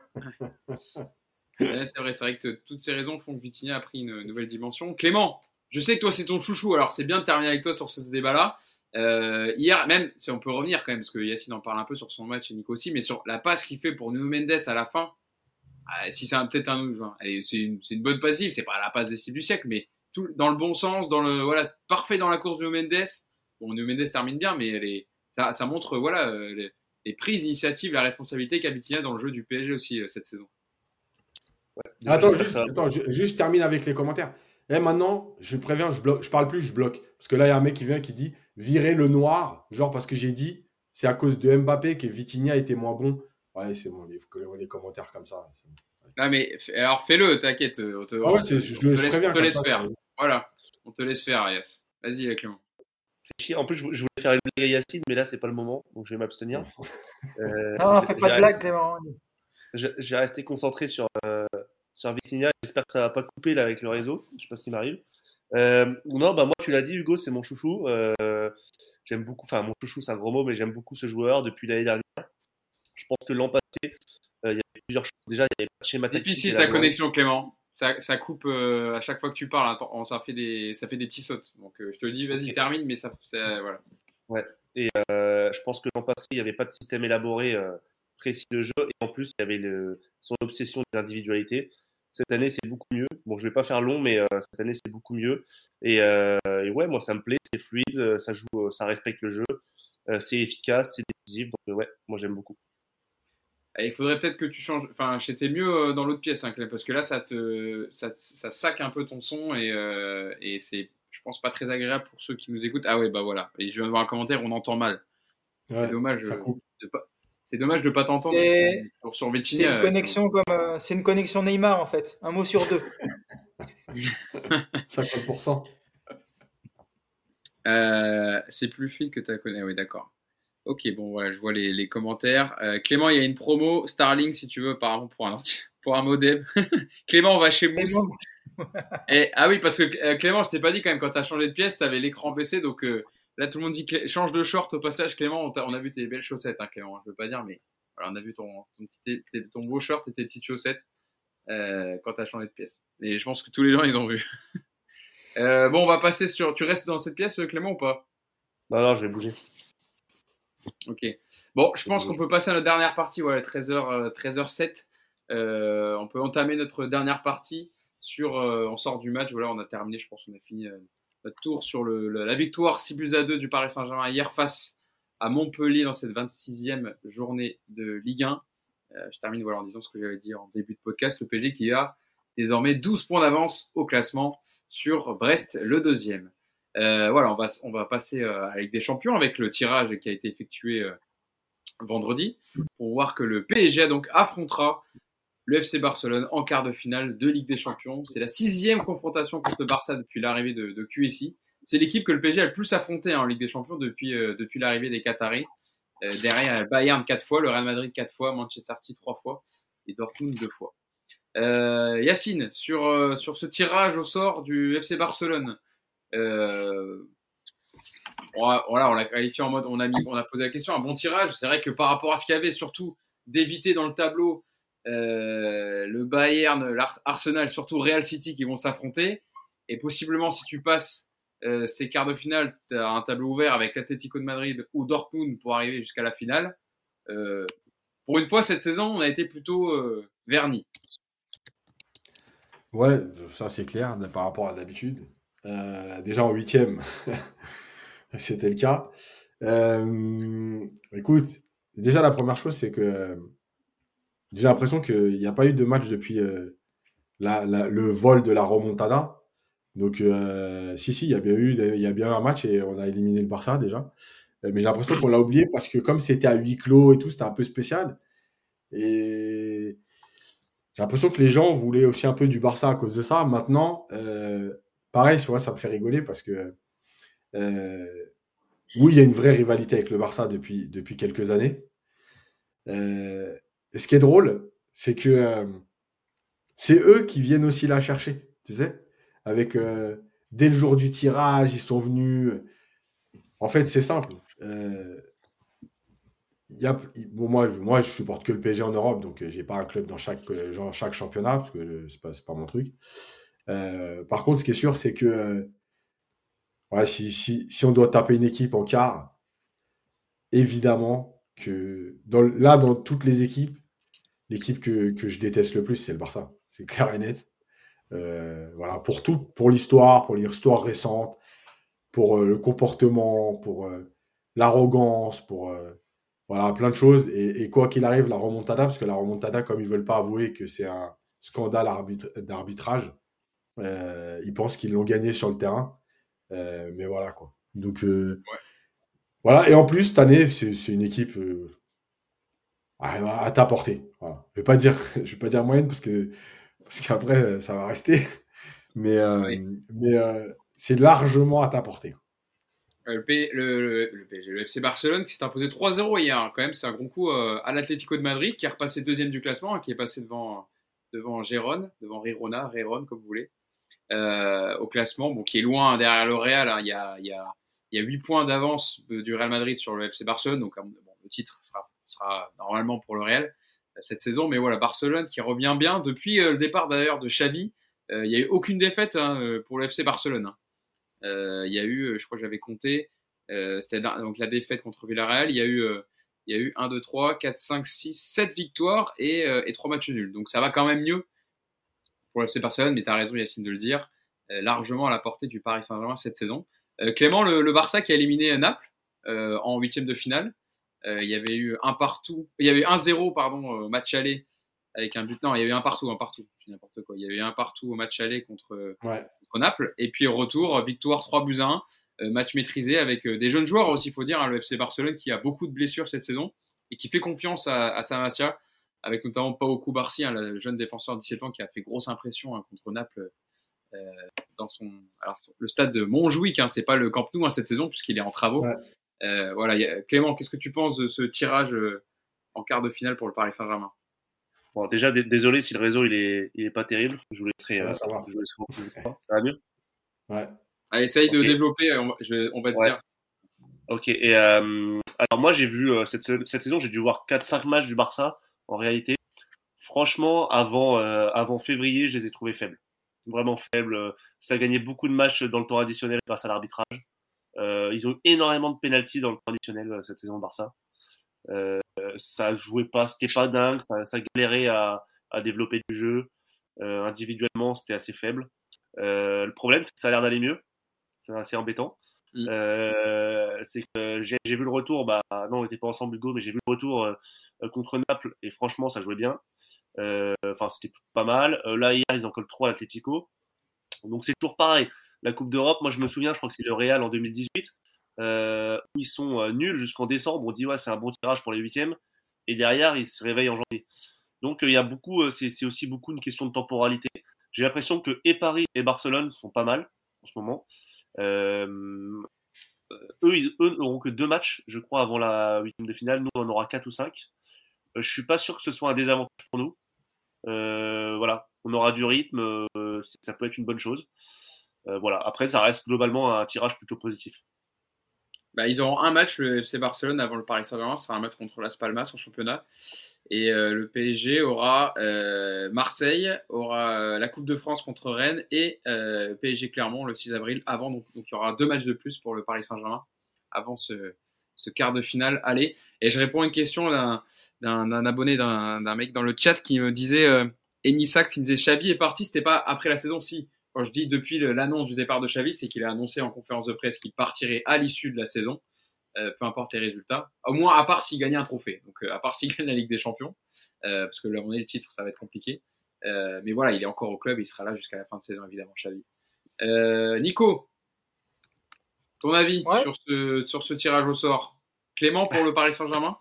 Ouais, c'est vrai, c'est vrai que toutes ces raisons font que Vitinha a pris une nouvelle dimension. Clément, je sais que toi, c'est ton chouchou, alors c'est bien de terminer avec toi sur ce débat-là. Euh, hier, même si on peut revenir quand même, parce que Yacine en parle un peu sur son match et Nico aussi, mais sur la passe qu'il fait pour Nuno Mendes à la fin, euh, si c'est un- peut-être un enfin, allez, c'est une, c'est une bonne passive, c'est pas la passe décisive du siècle, mais tout dans le bon sens, dans le voilà, parfait dans la course de Nuno Mendes. Bon, Nuno Mendes termine bien, mais elle est, ça, ça montre voilà euh, les, les prises d'initiative, la responsabilité qu'a Vitinha dans le jeu du P S G aussi euh, cette saison. Déjà, Attends, j'espère que juste, ça va. attends, je, juste termine avec les commentaires. Et maintenant, je préviens, je bloque, je parle plus, je bloque. Parce que là, il y a un mec qui vient qui dit virer le noir, genre parce que j'ai dit c'est à cause de Mbappé que Vitinha était moins bon. Ouais, c'est bon, les, les commentaires comme ça. C'est bon. Non, mais alors fais-le, t'inquiète, on te, Ah ouais, on te, c'est- on je, te je laisse, on préviens te comme laisse ça. faire. c'est- Voilà, on te laisse faire, Yes. Vas-y, Clément. Chier. En plus, je, je voulais faire une blague à Yacine, mais là, c'est pas le moment, donc je vais m'abstenir. Euh, Non, je- fais je pas vais de blague, rester- Clément. je, je vais rester concentré sur, euh, sur Vitinha. J'espère que ça va pas couper là avec le réseau. Je sais pas ce qui m'arrive. Euh, non, bah moi, tu l'as dit, Hugo, c'est mon chouchou. Euh, j'aime beaucoup, enfin, mon chouchou, c'est un gros mot, mais j'aime beaucoup ce joueur depuis l'année dernière. Je pense que l'an passé, euh, il y avait plusieurs choses. Déjà, il y avait pas de schéma tactique. Difficile et ta la connexion, Clément. Ça, ça coupe euh, à chaque fois que tu parles. Attends, ça fait des, ça fait des petits sautes. Donc euh, je te dis, vas-y, Ok. termine, mais ça, ça voilà. Ouais. Et euh, je pense que l'an passé, il n'y avait pas de système élaboré euh, précis de jeu. Et en plus, il y avait le, son obsession des individualités. cette année, c'est beaucoup mieux. Bon, je vais pas faire long, mais euh, cette année, c'est beaucoup mieux. Et, euh, et ouais, moi, ça me plaît, c'est fluide, ça joue, ça respecte le jeu, euh, c'est efficace, c'est décisif. Donc, ouais, moi, j'aime beaucoup. Et il faudrait peut-être que tu changes. Enfin, j'étais mieux dans l'autre pièce, hein, Clem, parce que là, ça te, ça, ça sac un peu ton son et, euh, et c'est, je pense, pas très agréable pour ceux qui nous écoutent. Ah ouais, bah voilà. Et je viens de voir un commentaire, on entend mal. Ouais, c'est dommage. ça euh, coupe. de pas. C'est dommage de pas t'entendre C'est sur, sur c'est Vitinha. une connexion comme euh, c'est une connexion Neymar en fait, un mot sur deux. cinquante pour cent. Euh, c'est plus fluide que tu as connu. Oui, d'accord. Ok, bon, voilà, je vois les, les commentaires. Euh, Clément, il y a une promo Starlink si tu veux, par exemple, pour un, pour un modem. Clément, on va chez Mousse. Et, ah oui, parce que euh, Clément, je t'ai pas dit quand même, quand tu as changé de pièce, tu avais l'écran baissé. Donc euh, là, tout le monde dit Clé- change de short au passage. Clément, on, on a vu tes belles chaussettes, hein, Clément. Je veux pas dire, mais voilà, on a vu ton, ton, petit, tes, ton beau short et tes petites chaussettes euh, quand tu as changé de pièce. Et je pense que tous les gens, ils ont vu. euh, bon, on va passer sur. Tu restes dans cette pièce, Clément, ou pas? Non, non, je vais bouger. Ok. Bon, je pense qu'on peut passer à notre dernière partie. Voilà, treize heures, treize heures sept. Euh, on peut entamer notre dernière partie sur. Euh, on sort du match. Voilà, on a terminé. Je pense qu'on a fini euh, notre tour sur le, le- la victoire six buts à deux du Paris Saint-Germain hier face à Montpellier dans cette vingt-sixième journée de Ligue un. Euh, je termine voilà, en disant ce que j'avais dit en début de podcast. Le P S G qui a désormais douze points d'avance au classement sur Brest, le deuxième. Euh, voilà, on va, on va passer euh, à la Ligue des Champions avec le tirage qui a été effectué euh, vendredi pour voir que le P S G donc affrontera le F C Barcelone en quart de finale de Ligue des Champions. C'est la sixième confrontation contre le Barça depuis l'arrivée de, de Q S I. C'est l'équipe que le P S G a le plus affronté hein, en Ligue des Champions depuis, euh, depuis l'arrivée des Qataris. Euh, derrière, il y a Bayern quatre fois, le Real Madrid quatre fois, Manchester City trois fois et Dortmund deux fois. Euh, Yacine, sur, euh, sur ce tirage au sort du F C Barcelone, euh, voilà, on l'a qualifié en mode, on a, mis, on a posé la question, un bon tirage. C'est vrai que par rapport à ce qu'il y avait, surtout d'éviter dans le tableau euh, le Bayern, l'Arsenal, surtout Real City qui vont s'affronter. Et possiblement, si tu passes euh, ces quarts de finale, tu as un tableau ouvert avec l'Atlético de Madrid ou Dortmund pour arriver jusqu'à la finale. Euh, pour une fois, cette saison, on a été plutôt euh, vernis. Ouais, ça c'est clair par rapport à d'habitude. Euh, déjà en huitième, c'était le cas. Euh, écoute, déjà la première chose, c'est que j'ai l'impression qu'il n'y a pas eu de match depuis euh, la, la, le vol de la remontada. Donc, euh, si, si, il y a bien eu, il y a bien eu un match et on a éliminé le Barça déjà. Euh, mais j'ai l'impression qu'on l'a oublié parce que comme c'était à huis clos et tout, c'était un peu spécial. Et j'ai l'impression que les gens voulaient aussi un peu du Barça à cause de ça. Maintenant, euh, pareil, tu vois, ça me fait rigoler parce que euh, oui, il y a une vraie rivalité avec le Barça depuis, depuis quelques années. Euh, et ce qui est drôle, c'est que euh, c'est eux qui viennent aussi la chercher, tu sais, avec euh, dès le jour du tirage, ils sont venus. En fait, c'est simple. Euh, y a, bon, moi, moi, je supporte que le P S G en Europe, donc euh, j'ai pas un club dans chaque, euh, genre, chaque championnat parce que euh, c'est pas, c'est pas mon truc. Euh, par contre, ce qui est sûr, c'est que euh, ouais, si, si, si on doit taper une équipe en quart, évidemment que dans, là, dans toutes les équipes, l'équipe que, que je déteste le plus, c'est le Barça. C'est clair et net. Euh, voilà, pour tout, pour l'histoire, pour l'histoire récente, pour euh, le comportement, pour euh, l'arrogance, pour euh, voilà, plein de choses. Et, et quoi qu'il arrive, la remontada, parce que la remontada, comme ils veulent pas avouer que c'est un scandale arbitre, d'arbitrage, euh, ils pensent qu'ils l'ont gagné sur le terrain. Euh, mais voilà, quoi. Donc, euh, Ouais. voilà. Et en plus, cette année, c'est, c'est une équipe euh, à, à ta portée. Voilà. Je vais pas dire, je vais pas dire moyenne parce que parce qu'après, ça va rester. Mais, euh, Oui. mais euh, c'est largement à ta portée. Le, P, le, le, le, P S G, le F C Barcelone qui s'est imposé trois zéro hier. Hein, quand même, c'est un gros coup euh, à l'Atlético de Madrid qui est repassé deuxième du classement, hein, qui est passé devant, devant Gérone, devant Rirona, Réron, comme vous voulez, euh, au classement, bon, qui est loin derrière le Real. Hein, il y a, il y a, il y a huit points d'avance du Real Madrid sur le F C Barcelone, donc bon, le titre sera, sera normalement pour le Real cette saison. Mais voilà, Barcelone qui revient bien depuis euh, le départ d'ailleurs de Xavi. Euh, il n'y a eu aucune défaite hein, pour le F C Barcelone. Hein. Euh, il y a eu, je crois que j'avais compté, euh, c'était la, donc la défaite contre Villarreal. Il y a eu, euh, il y a eu un, deux, trois, quatre, cinq, six, sept victoires et, euh, et trois matchs nuls. Donc ça va quand même mieux pour pour le F C Barcelone, mais tu as raison Yacine de le dire, euh, largement à la portée du Paris Saint-Germain cette saison. Euh, Clément, le, le Barça qui a éliminé Naples euh, en huitième de finale, euh, il y avait eu un partout, il y avait eu un zéro pardon au match aller avec un but, non il y avait eu un partout, un partout, je dis n'importe quoi, il y avait eu un partout au match aller contre, Ouais. contre Naples, et puis au retour, victoire trois buts à un, euh, match maîtrisé avec euh, des jeunes joueurs aussi, il faut dire, hein, le F C Barcelone qui a beaucoup de blessures cette saison et qui fait confiance à, à San Masia, avec notamment Pau Cubarsí, hein, le jeune défenseur de dix-sept ans qui a fait grosse impression hein, contre Naples euh, dans son, alors, le stade de Montjuïc, hein, c'est pas le Camp Nou hein, cette saison puisqu'il est en travaux. Ouais. Euh, voilà, y a, Clément, qu'est-ce que tu penses de ce tirage euh, en quart de finale pour le Paris Saint-Germain? Bon, déjà, d- désolé si le réseau il est, il est pas terrible. Je vous laisserai. Ouais, euh, ça va. je vous laisserai en plus de trois. Ça va mieux? Ouais. Allez, essaye de Ok. développer, on va, je- on va te Ouais. dire. Ok. Et euh, alors moi j'ai vu euh, cette, cette saison, j'ai dû voir quatre cinq matchs du Barça. En réalité, franchement, avant euh, avant février, je les ai trouvés faibles, vraiment faibles. Euh, Ça a gagné beaucoup de matchs dans le temps additionnel grâce à l'arbitrage. Euh, ils ont eu énormément de pénaltys dans le temps additionnel euh, cette saison au Barça. Euh, ça jouait pas, c'était pas dingue, ça, ça galérait à, à développer du jeu. Euh, individuellement, c'était assez faible. Euh, le problème, c'est que ça a l'air d'aller mieux. C'est assez embêtant. Mm. Euh, c'est que j'ai, j'ai vu le retour, bah non, on n'était pas ensemble Hugo, mais j'ai vu le retour euh, contre Naples et franchement, ça jouait bien. Euh, Enfin, c'était pas mal. Euh, là, hier, ils en collent trois à l'Atlético. Donc c'est toujours pareil. La Coupe d'Europe, moi je me souviens, je crois que c'est le Real en deux mille dix-huit, euh, où ils sont euh, nuls jusqu'en décembre. On dit ouais, c'est un bon tirage pour les huitièmes, et derrière ils se réveillent en janvier. Donc il euh, y a beaucoup, euh, c'est, c'est aussi beaucoup une question de temporalité. J'ai l'impression que et Paris et Barcelone sont pas mal en ce moment. Euh, eux, ils, eux n'auront que deux matchs, je crois, avant la huitième de finale. Nous, on en aura quatre ou cinq. Euh, je suis pas sûr que ce soit un désavantage pour nous. Euh, voilà, on aura du rythme, euh, ça peut être une bonne chose. Euh, voilà. Après, ça reste globalement un tirage plutôt positif. Bah, ils auront un match, le F C Barcelone, avant le Paris Saint-Germain. Ce sera un match contre Las Palmas en championnat. Et euh, le P S G aura euh, Marseille, aura euh, la Coupe de France contre Rennes et euh, P S G Clermont le six avril avant. Donc, donc il y aura deux matchs de plus pour le Paris Saint-Germain avant ce, ce quart de finale aller. Et je réponds à une question d'un, d'un, d'un abonné, d'un, d'un mec dans le chat qui me disait euh, Emi Sachs, il me disait Xavi est parti, c'était pas après la saison. Si, quand je dis depuis le, l'annonce du départ de Xavi, c'est qu'il a annoncé en conférence de presse qu'il partirait à l'issue de la saison. Euh, peu importe les résultats, au moins à part s'il gagne un trophée, donc euh, à part s'il gagne la Ligue des Champions, euh, parce que là on est le titre, ça va être compliqué, euh, mais voilà, il est encore au club, il sera là jusqu'à la fin de saison évidemment, Xavi. Euh, Nico, ton avis Ouais. sur ce, sur ce tirage au sort? Clément pour le Paris Saint-Germain?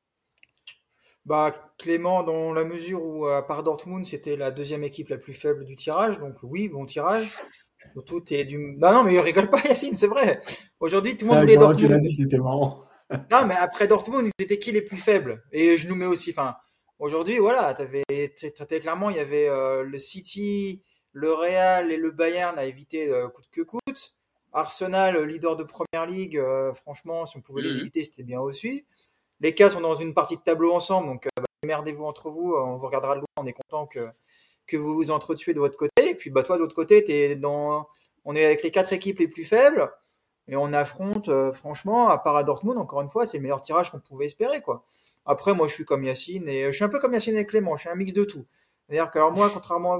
Bah, Clément, dans la mesure où, à part Dortmund, c'était la deuxième équipe la plus faible du tirage, donc oui, bon tirage. Surtout, t'es du. Bah non, mais rigole pas, Yacine, c'est vrai. Aujourd'hui, tout le monde voulait Quand tu l'as Dortmund. dit, c'était marrant. Non, mais après Dortmund, ils étaient qui les plus faibles? Et je nous mets aussi. Enfin, aujourd'hui, voilà, t'avais, t'avais clairement, il y avait euh, le City, le Real et le Bayern à éviter euh, coûte que coûte. Arsenal, leader de Première Ligue, euh, franchement, si on pouvait les Mmh. éviter, c'était bien aussi. Les cas sont dans une partie de tableau ensemble, donc euh, bah, merdez-vous entre vous, on vous regardera de loin, on est content que, que vous vous entretuez de votre côté. Et puis bah, toi, de l'autre côté, t'es dans... on est avec les quatre équipes les plus faibles. Et on affronte, euh, franchement, à part à Dortmund, encore une fois, c'est le meilleur tirage qu'on pouvait espérer, quoi. Après, moi, je suis comme Yacine, et je suis un peu comme Yacine et Clément, je suis un mix de tout. C'est-à-dire que, alors moi, contrairement à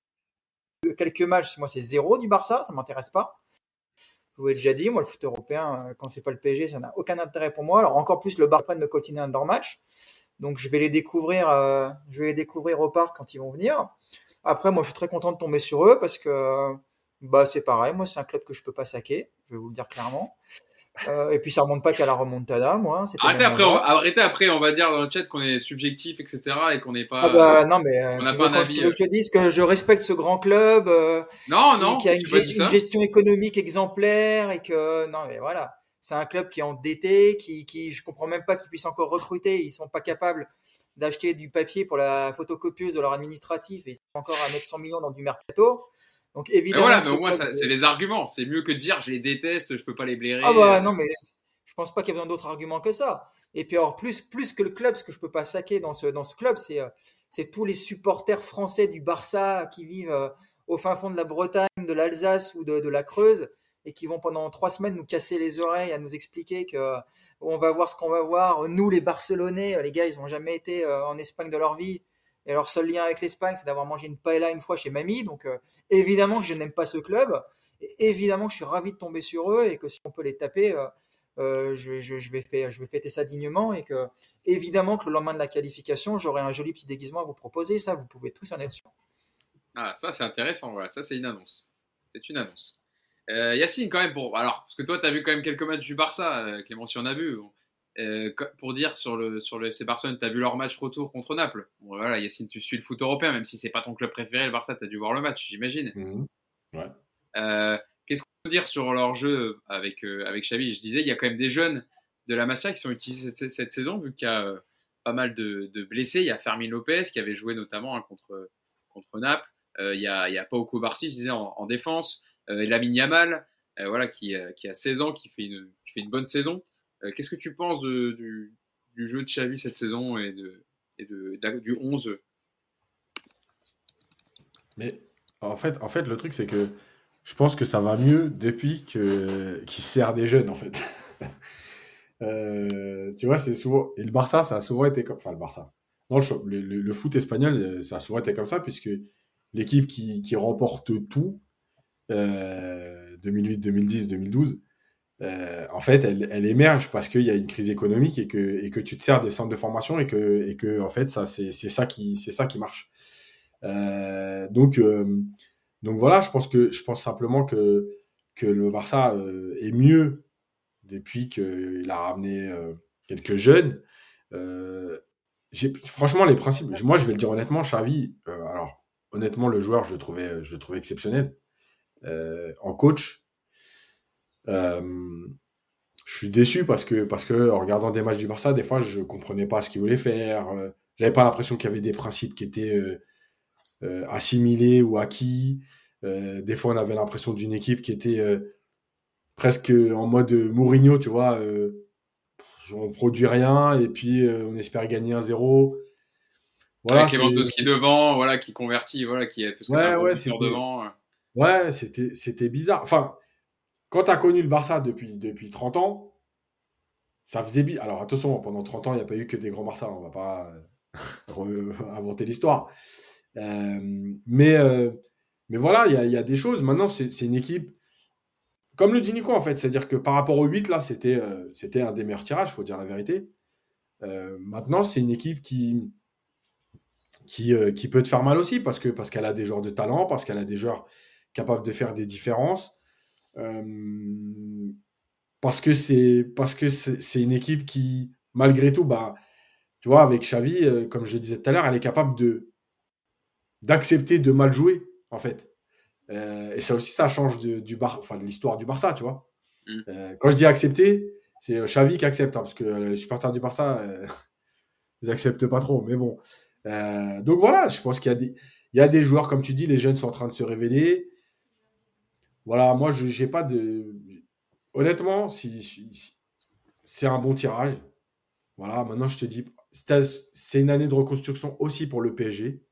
vous, quelques matchs, moi, c'est zéro du Barça, ça m'intéresse pas. Je vous l'ai déjà dit, moi, le foot européen, euh, quand c'est pas le P S G, ça n'a aucun intérêt pour moi. Alors, encore plus, le Barça prennent me coltiner un de leurs matchs. Donc, je vais les découvrir, euh, je vais les découvrir au parc quand ils vont venir. Après, moi, je suis très content de tomber sur eux parce que, euh, bah, c'est pareil. Moi, c'est un club que je peux pas saquer. Je vais vous le dire clairement. Euh, et puis, ça remonte pas qu'à la remontada, moi. C'était Arrêtez même après, on, avant. arrêtez après, on va dire dans le chat qu'on est subjectif, et cetera et qu'on n'est Ah pas, bah non, mais euh, on n'a tu pas veux, un quand je, avis. tu veux que je te dise que je respecte ce grand club euh, Non, qui, non, qui a une, j'ai pas ge- dit une ça. gestion économique exemplaire et que non mais voilà, c'est un club qui est endetté, qui, qui je comprends même pas qu'ils puissent encore recruter, ils sont pas capables d'acheter du papier pour la photocopieuse de leur administratif et ils sont encore à mettre cent millions dans du mercato. Donc Mais évidemment voilà, que mais ce au moins, club ça, c'est les arguments. C'est mieux que de dire je les déteste, je peux pas les blairer. ah bah euh. non mais je pense pas qu'il y a besoin d'autres arguments que ça. Et puis alors plus plus que le club, ce que je peux pas saquer dans ce dans ce club, c'est euh, c'est tous les supporters français du Barça qui vivent euh, au fin fond de la Bretagne, de l'Alsace ou de, de la Creuse et qui vont pendant trois semaines nous casser les oreilles à nous expliquer que euh, on va voir ce qu'on va voir. Nous les Barcelonais, les gars, ils ont jamais été euh, en Espagne de leur vie Et leur seul lien avec l'Espagne, c'est d'avoir mangé une paella une fois chez mamie. Donc, euh, évidemment que je n'aime pas ce club. Et évidemment que je suis ravi de tomber sur eux et que si on peut les taper, euh, euh, je, je, je, vais faire, je vais fêter ça dignement. Et que, évidemment, que le lendemain de la qualification, j'aurai un joli petit déguisement à vous proposer. Ça, vous pouvez tous en être sûr. Ah, ça, c'est intéressant. Voilà, ça, c'est une annonce. C'est une annonce. Euh, Yacine, quand même, pour. Alors, parce que toi, tu as vu quand même quelques matchs du Barça. Euh, Clément, si on a vu. Bon. Euh, pour dire sur le, sur le F C Barcelone, tu as vu leur match retour contre Naples. Bon, voilà, Yacine, tu suis le foot européen, même si c'est pas ton club préféré, le Barça, tu as dû voir le match, j'imagine. Mmh. Ouais. Euh, qu'est-ce qu'on peut dire sur leur jeu avec, euh, avec Xavi? Je disais, il y a quand même des jeunes de la Masia qui sont utilisés cette, cette saison, vu qu'il y a euh, pas mal de, de blessés. Il y a Fermin Lopez qui avait joué notamment hein, contre, contre Naples. Euh, il y a, il y a Pau Cubarsí, je disais, en, en défense. Euh, et Lamine Yamal, euh, voilà, qui, euh, qui a seize ans, qui fait une, qui fait une bonne saison. Euh, qu'est-ce que tu penses de, du, du jeu de Xavi cette saison et, de, et de, de, du onze? Mais en fait, en fait, le truc, c'est que je pense que ça va mieux depuis que qu'il sert des jeunes, en fait. Euh, tu vois, c'est souvent. Et le Barça, ça a souvent été comme. Enfin, le Barça. Non, le, le, le foot espagnol, ça a souvent été comme ça, puisque l'équipe qui, qui remporte tout, euh, deux mille huit, deux mille dix, deux mille douze, euh, en fait, elle, elle émerge parce qu'il y a une crise économique et que, et que tu te sers des centres de formation et que, et que en fait, ça, c'est, c'est, ça, qui, c'est ça qui marche. Euh, donc, euh, donc voilà, je pense, que, je pense simplement que, que le Barça euh, est mieux depuis qu'il a ramené euh, quelques jeunes. Euh, j'ai, franchement, les principes, moi je vais le dire honnêtement, Xavi, euh, alors honnêtement, le joueur, je le trouvais, je le trouvais exceptionnel. Euh, en coach, euh, je suis déçu parce que, parce que en regardant des matchs du Barça, des fois, je comprenais pas ce qu'il voulait faire. Euh, j'avais pas l'impression qu'il y avait des principes qui étaient euh, euh, assimilés ou acquis. Euh, des fois, on avait l'impression d'une équipe qui était euh, presque en mode Mourinho, tu vois. Euh, on produit rien et puis euh, on espère gagner un zéro. Voilà, avec Lewandowski devant, voilà, qui convertit, voilà, qui est parce que ouais, t'as un ouais, c'était... devant. Ouais, c'était, c'était bizarre. Enfin, quand tu as connu le Barça depuis, depuis trente ans, ça faisait bizarre. Alors attention, pendant trente ans, il n'y a pas eu que des grands Barça, on va pas inventer l'histoire. Euh, mais, euh, mais voilà, il y a, y a des choses. Maintenant, c'est, c'est une équipe, comme le dit Nico, en fait, c'est-à-dire que par rapport au huit, là, c'était, euh, c'était un des meilleurs tirages, il faut dire la vérité. Euh, maintenant, c'est une équipe qui, qui, euh, qui peut te faire mal aussi, parce, que, parce qu'elle a des joueurs de talent, parce qu'elle a des joueurs capables de faire des différences. Euh, parce que c'est parce que c'est, c'est une équipe qui, malgré tout, bah, tu vois, avec Xavi, euh, comme je le disais tout à l'heure, elle est capable de d'accepter de mal jouer, en fait. Euh, et ça aussi, ça change de, du Bar, enfin, de l'histoire du Barça, tu vois. Mm. Euh, quand je dis accepter, c'est Xavi qui accepte, hein, parce que les supporters du Barça, euh, ils acceptent pas trop. Mais bon. Euh, donc voilà, je pense qu'il y a des, il y a des joueurs, comme tu dis, les jeunes sont en train de se révéler. Voilà, moi, je j'ai pas de. Honnêtement, si, si, c'est un bon tirage. Voilà, maintenant je te dis, c'est une année de reconstruction aussi pour le P S G.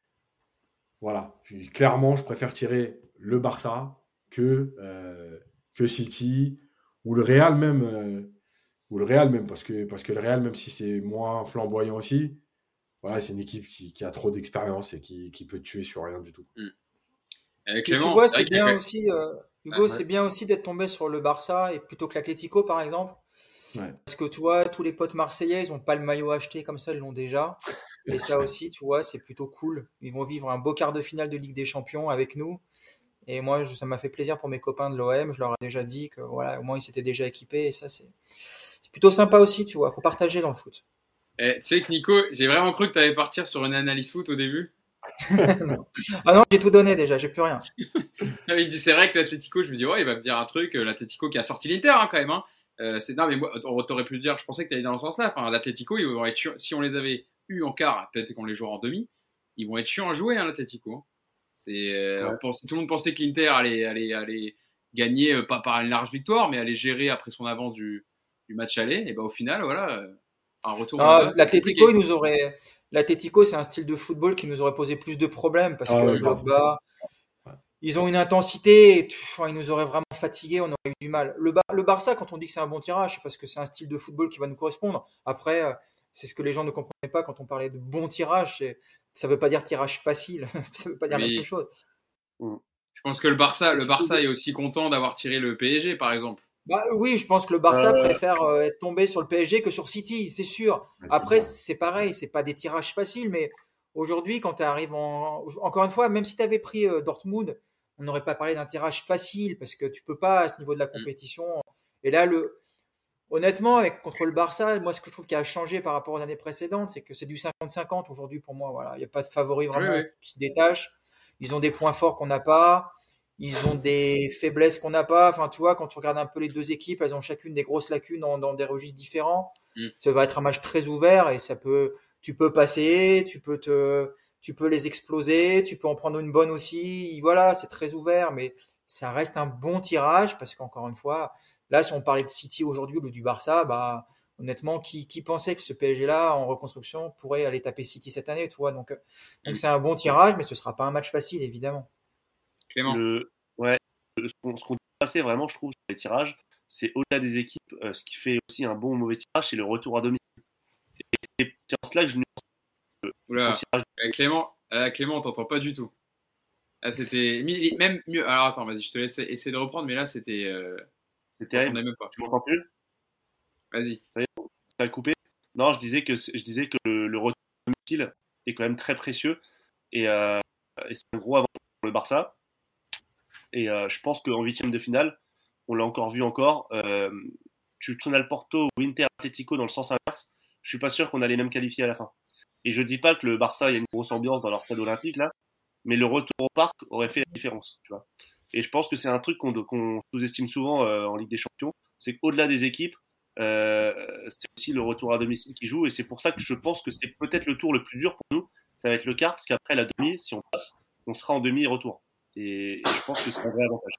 Voilà, clairement, je préfère tirer le Barça que, euh, que City ou le Real même. Euh, ou le Real même, parce que, parce que le Real, même si c'est moins flamboyant aussi, voilà, c'est une équipe qui, qui a trop d'expérience et qui, qui peut tuer sur rien du tout. Mmh. Et tu vois, c'est bien fait... aussi, euh, Hugo, ah, ouais. c'est bien aussi d'être tombé sur le Barça et plutôt que l'Atlético, par exemple. Ouais. Parce que tu vois, tous les potes marseillais, ils n'ont pas le maillot acheté comme ça, ils l'ont déjà. Et ça aussi, tu vois, c'est plutôt cool. Ils vont vivre un beau quart de finale de Ligue des Champions avec nous. Et moi, je, ça m'a fait plaisir pour mes copains de l'O M. Je leur ai déjà dit que, voilà, au moins, ils s'étaient déjà équipés. Et ça, c'est, c'est plutôt sympa aussi, tu vois. Il faut partager dans le foot. Eh, tu sais que Nico, j'ai vraiment cru que tu allais partir sur une analyse foot au début. non. Ah non, j'ai tout donné déjà, j'ai plus rien. Il dit c'est vrai que l'Atlético, je me dis ouais, il va me dire un truc, l'Atlético qui a sorti l'Inter hein, quand même. Hein. Euh, c'est non mais moi, t'aurais pu le dire, je pensais que tu allais dans le sens là. Enfin, l'Atlético, ils vont être chiants. Si on les avait eu en quart, peut-être qu'on les jouera en demi, ils vont être chiants à jouer hein, l'Atlético. Hein. C'est euh, ouais. pense, tout le monde pensait que l'Inter allait, allait, allait gagner euh, pas par une large victoire, mais allait gérer après son avance du, du match aller. Et ben au final, voilà, euh, un retour. Non, l'Atlético, il nous aurait. L'Atlético, c'est un style de football qui nous aurait posé plus de problèmes parce ah, que ouais, bloc bas, ils ont une intensité, ils nous auraient vraiment fatigués, on aurait eu du mal. Le, Bar- le Barça, quand on dit que c'est un bon tirage, c'est parce que c'est un style de football qui va nous correspondre. Après, c'est ce que les gens ne comprenaient pas quand on parlait de bon tirage. C'est, ça veut pas dire tirage facile, ça veut pas dire Oui. la même chose. Je pense que le Barça, le Tu Barça peux- est aussi content d'avoir tiré le P S G, par exemple. Bah, oui, je pense que le Barça Euh, préfère euh, être tombé sur le P S G que sur City, c'est sûr. Ouais, c'est Après, clair. c'est pareil, c'est pas des tirages faciles, mais aujourd'hui, quand tu arrives en. Encore une fois, même si tu avais pris euh, Dortmund, on n'aurait pas parlé d'un tirage facile parce que tu peux pas à ce niveau de la compétition. Et là, le. Honnêtement, avec, contre le Barça, moi, ce que je trouve qui a changé par rapport aux années précédentes, c'est que c'est du cinquante cinquante aujourd'hui pour moi. Voilà. Il n'y a pas de favori vraiment Oui, oui. qui se détache. Ils ont des points forts qu'on n'a pas. Ils ont des faiblesses qu'on n'a pas. Enfin, tu vois, quand tu regardes un peu les deux équipes, elles ont chacune des grosses lacunes dans, dans des registres différents. Mm. Ça va être un match très ouvert et ça peut, tu peux passer, tu peux te, tu peux les exploser, tu peux en prendre une bonne aussi. Voilà, c'est très ouvert, mais ça reste un bon tirage parce qu'encore une fois, là, si on parlait de City aujourd'hui ou du Barça, bah, honnêtement, qui, qui pensait que ce P S G-là, en reconstruction, pourrait aller taper City cette année, tu vois. Donc, donc Mm. c'est un bon tirage, mais ce sera pas un match facile, évidemment. Clément. Le, ouais, ce qu'on ce qu'on dit passer vraiment, je trouve, sur les tirages, c'est au-delà des équipes, euh, ce qui fait aussi un bon ou mauvais tirage, c'est le retour à domicile. Et c'est en cela que je nuance le Oula, tirage. euh, Clément, euh, Clément, on t'entend pas du tout. Ah, c'était mi- même mieux. Alors attends, vas-y, je te laisse essayer de reprendre, mais là, c'était. Euh... C'est on terrible. t'entendait même pas. Tu m'entends plus? Vas-y. Ça a coupé? Non, je disais que, je disais que le, le retour à domicile est quand même très précieux et, euh, et c'est un gros avantage pour le Barça. Et euh, je pense qu'en huitième de finale, on l'a encore vu encore, euh, tu tournes le Porto ou Inter Atletico dans le sens inverse, je suis pas sûr qu'on a les mêmes qualifiés à la fin. Et je dis pas que le Barça, il y a une grosse ambiance dans leur stade olympique là, mais le retour au parc aurait fait la différence, tu vois. Et je pense que c'est un truc qu'on qu'on sous-estime souvent euh, en Ligue des Champions, c'est qu'au-delà des équipes, euh, c'est aussi le retour à domicile qui joue, et c'est pour ça que je pense que c'est peut-être le tour le plus dur pour nous, ça va être le quart, parce qu'après la demi, si on passe, on sera en demi-retour. Et, et je pense que c'est un vrai avantage.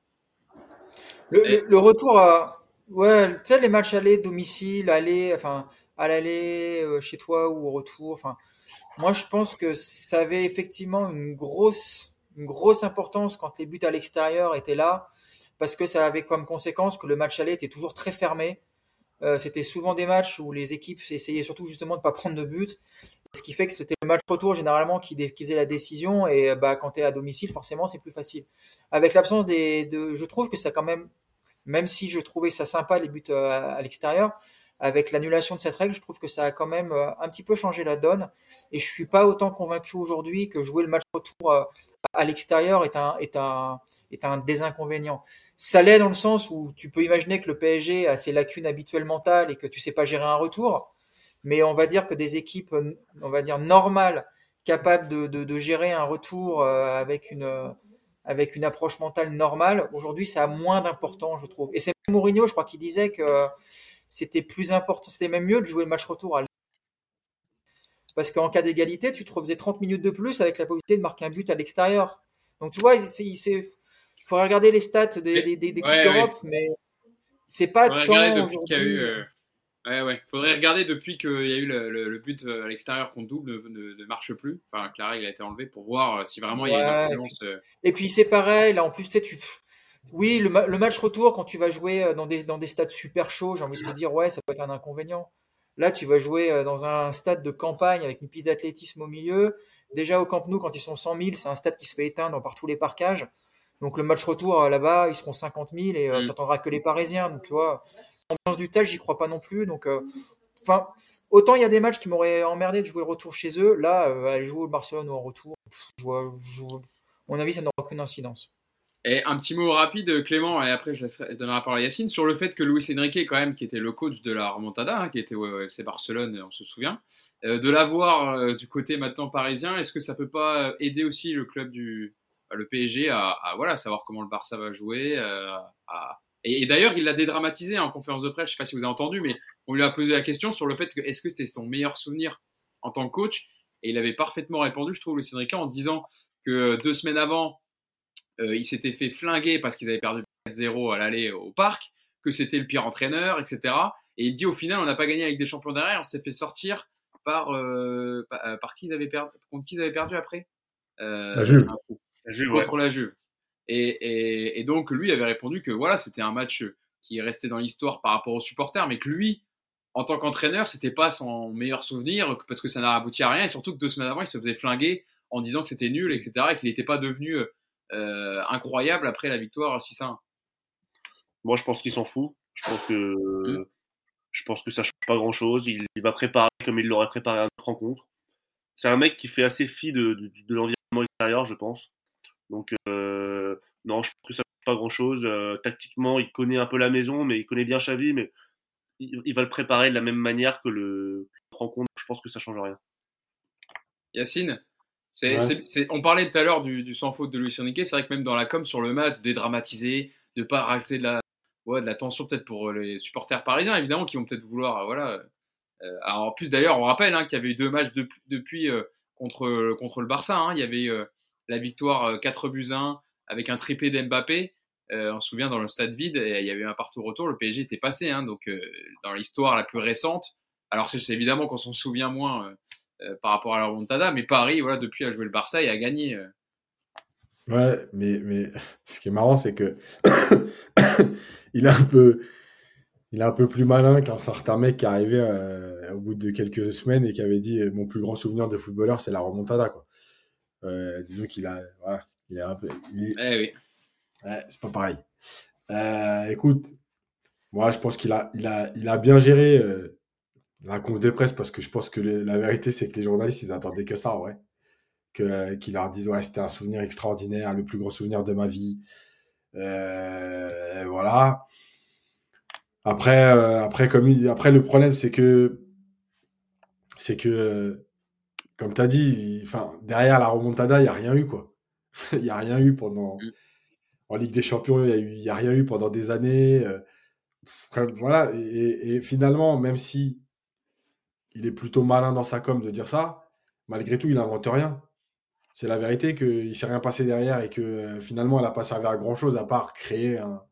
Le, le, le retour à. Ouais, tu sais, les matchs aller, domicile, aller, enfin, à l'aller, euh, chez toi ou au retour. Enfin, moi, je pense que ça avait effectivement une grosse, une grosse importance quand les buts à l'extérieur étaient là, parce que ça avait comme conséquence que le match aller était toujours très fermé. Euh, c'était souvent des matchs où les équipes essayaient surtout justement de ne pas prendre de but, ce qui fait que c'était le match retour généralement qui, dé- qui faisait la décision, et bah, quand tu es à domicile, forcément, c'est plus facile. Avec l'absence des, de, je trouve que ça quand même, même si je trouvais ça sympa les buts euh, à l'extérieur, avec l'annulation de cette règle, je trouve que ça a quand même euh, un petit peu changé la donne. Et je suis pas autant convaincu aujourd'hui que jouer le match retour euh, à l'extérieur est un, est un, est un désinconvénient. Ça l'est dans le sens où tu peux imaginer que le P S G a ses lacunes habituelles mentales et que tu sais pas gérer un retour. Mais on va dire que des équipes, on va dire normales, capables de, de, de gérer un retour euh, avec une, euh, avec une approche mentale normale, aujourd'hui, ça a moins d'importance, je trouve. Et c'est Mourinho, je crois, qui disait que c'était plus important, c'était même mieux de jouer le match retour à parce qu'en cas d'égalité, tu te refaisais trente minutes de plus avec la possibilité de marquer un but à l'extérieur. Donc tu vois, il, il, il faudrait regarder les stats des, des, des, des ouais, Coupes d'Europe, ouais. mais c'est pas Faudrait tant regarder depuis qu'il y a aujourd'hui. eu. Euh... Ouais, ouais. Faudrait regarder depuis qu'il y a eu le, le, le but à l'extérieur contre double ne, ne, ne marche plus. Enfin, que la règle a été enlevée pour voir si vraiment Ouais, il y a une et influence. puis, Euh... et puis c'est pareil, là en plus, tu sais, tu. Oui, le, ma- le match retour, quand tu vas jouer dans des, dans des stades super chauds, j'ai envie de te dire, ouais, ça peut être un inconvénient. Là, tu vas jouer euh, dans un stade de campagne avec une piste d'athlétisme au milieu. Déjà au Camp Nou, quand ils sont cent mille, c'est un stade qui se fait éteindre par tous les parcages. Donc le match retour euh, là-bas, ils seront cinquante mille et euh, Mm. tu n'entendras que les Parisiens. Donc tu vois, l'ambiance du T A J, j'y crois pas non plus. Donc, euh, enfin, autant il y a des matchs qui m'auraient emmerdé de jouer le retour chez eux. Là, euh, aller jouer au Barcelone ou en retour, pff, je vois, je vois- à mon avis, ça n'aura aucune incidence. Et un petit mot rapide, Clément, et après je, laisserai, je donnerai la parole à Yacine, sur le fait que Luis Enrique, quand même, qui était le coach de la remontada, hein, qui était au F C Barcelone, on se souvient, euh, de l'avoir euh, du côté maintenant parisien, est-ce que ça peut pas aider aussi le club du bah, le P S G à, à voilà savoir comment le Barça va jouer euh, à... Et, et d'ailleurs, il l'a dédramatisé hein, en conférence de presse, je sais pas si vous avez entendu, mais on lui a posé la question sur le fait que est-ce que c'était son meilleur souvenir en tant que coach, et il avait parfaitement répondu, je trouve, Luis Enrique, en disant que deux semaines avant, Euh, il s'était fait flinguer parce qu'ils avaient perdu quatre zéro à l'aller au parc, que c'était le pire entraîneur, et cetera. Et il dit au final, on n'a pas gagné avec des champions derrière, on s'est fait sortir par, euh, par, par qui ils avaient perdu, contre qui ils avaient perdu après euh, La Juve. La Juve, contre ouais. la Juve. Et, et, et donc lui avait répondu que voilà, c'était un match qui est resté dans l'histoire par rapport aux supporters, mais que lui, en tant qu'entraîneur, c'était pas son meilleur souvenir parce que ça n'a abouti à rien et surtout que deux semaines avant, il se faisait flinguer en disant que c'était nul, et cetera et qu'il n'était pas devenu euh, incroyable après la victoire six à un. Moi, je pense qu'il s'en fout. Je pense que, mmh. je pense que ça change pas grand chose. Il, il va préparer comme il l'aurait préparé à notre rencontre. C'est un mec qui fait assez fi de, de, de l'environnement extérieur, je pense. Donc, euh, non, je pense que ça change pas grand chose. Euh, tactiquement, il connaît un peu la maison, mais il connaît bien Xavi, mais il, il va le préparer de la même manière que le que rencontre. Je pense que ça change rien. Yacine, c'est, ouais. c'est, c'est, on parlait tout à l'heure du, du sans faute de Luis Enrique. C'est vrai que même dans la com sur le match, dédramatiser, de pas rajouter de la, ouais, de la tension peut-être pour les supporters parisiens, évidemment, qui vont peut-être vouloir, voilà. Euh, alors en plus d'ailleurs, on rappelle hein, qu'il y avait eu deux matchs de, depuis euh, contre contre le Barça. Hein. Il y avait euh, la victoire euh, quatre buts à un avec un triplé d'Mbappé. Euh, on se souvient dans le stade vide, et il y avait eu un partout-retour. Le P S G était passé, hein, donc euh, dans l'histoire la plus récente. Alors c'est, c'est évidemment qu'on s'en souvient moins euh, euh, par rapport à la remontada, mais Paris, voilà, depuis a joué le Barça et a gagné. Euh. Ouais, mais mais ce qui est marrant, c'est que il est un peu il est un peu plus malin qu'un certain mec qui est arrivé euh, au bout de quelques semaines et qui avait dit mon plus grand souvenir de footballeur, c'est la remontada, quoi. Euh, disons qu'il a, voilà, il est un peu. Il est... Eh oui. Ouais, c'est pas pareil. Euh, écoute, moi, je pense qu'il a, il a, il a bien géré euh, la conf de presse parce que je pense que les, la vérité, c'est que les journalistes, ils attendaient que ça, ouais. Que, euh, qu'ils leur disent, ouais, c'était un souvenir extraordinaire, le plus gros souvenir de ma vie. Euh, voilà. Après, euh, après, comme il, après, le problème, c'est que, c'est que, euh, comme tu as dit, enfin, derrière la remontada, il n'y a rien eu, quoi. Il n'y a rien eu pendant. Mm. En Ligue des Champions, il n'y a, a rien eu pendant des années. Euh, comme, voilà. Et, et finalement, même si il est plutôt malin dans sa com de dire ça, malgré tout, il n'invente rien. C'est la vérité qu'il ne s'est rien passé derrière et que euh, finalement, elle n'a pas servi à grand-chose à part créer un,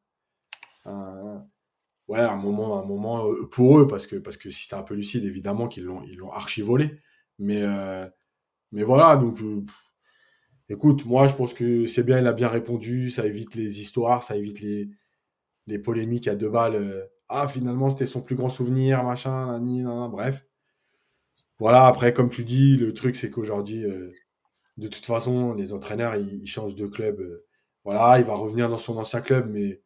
un, ouais, un moment, un moment pour eux, parce que, parce que si tu es un peu lucide, évidemment qu'ils l'ont, ils l'ont archi-volé. Mais, euh, mais voilà, donc... Euh, écoute, moi, je pense que c'est bien, il a bien répondu, ça évite les histoires, ça évite les, les polémiques à deux balles. Euh, ah, finalement, c'était son plus grand souvenir, machin, nani, nana, bref. Voilà, après, comme tu dis, le truc, c'est qu'aujourd'hui, euh, de toute façon, les entraîneurs, ils, ils changent de club. Euh, voilà, il va revenir dans son ancien club, mais,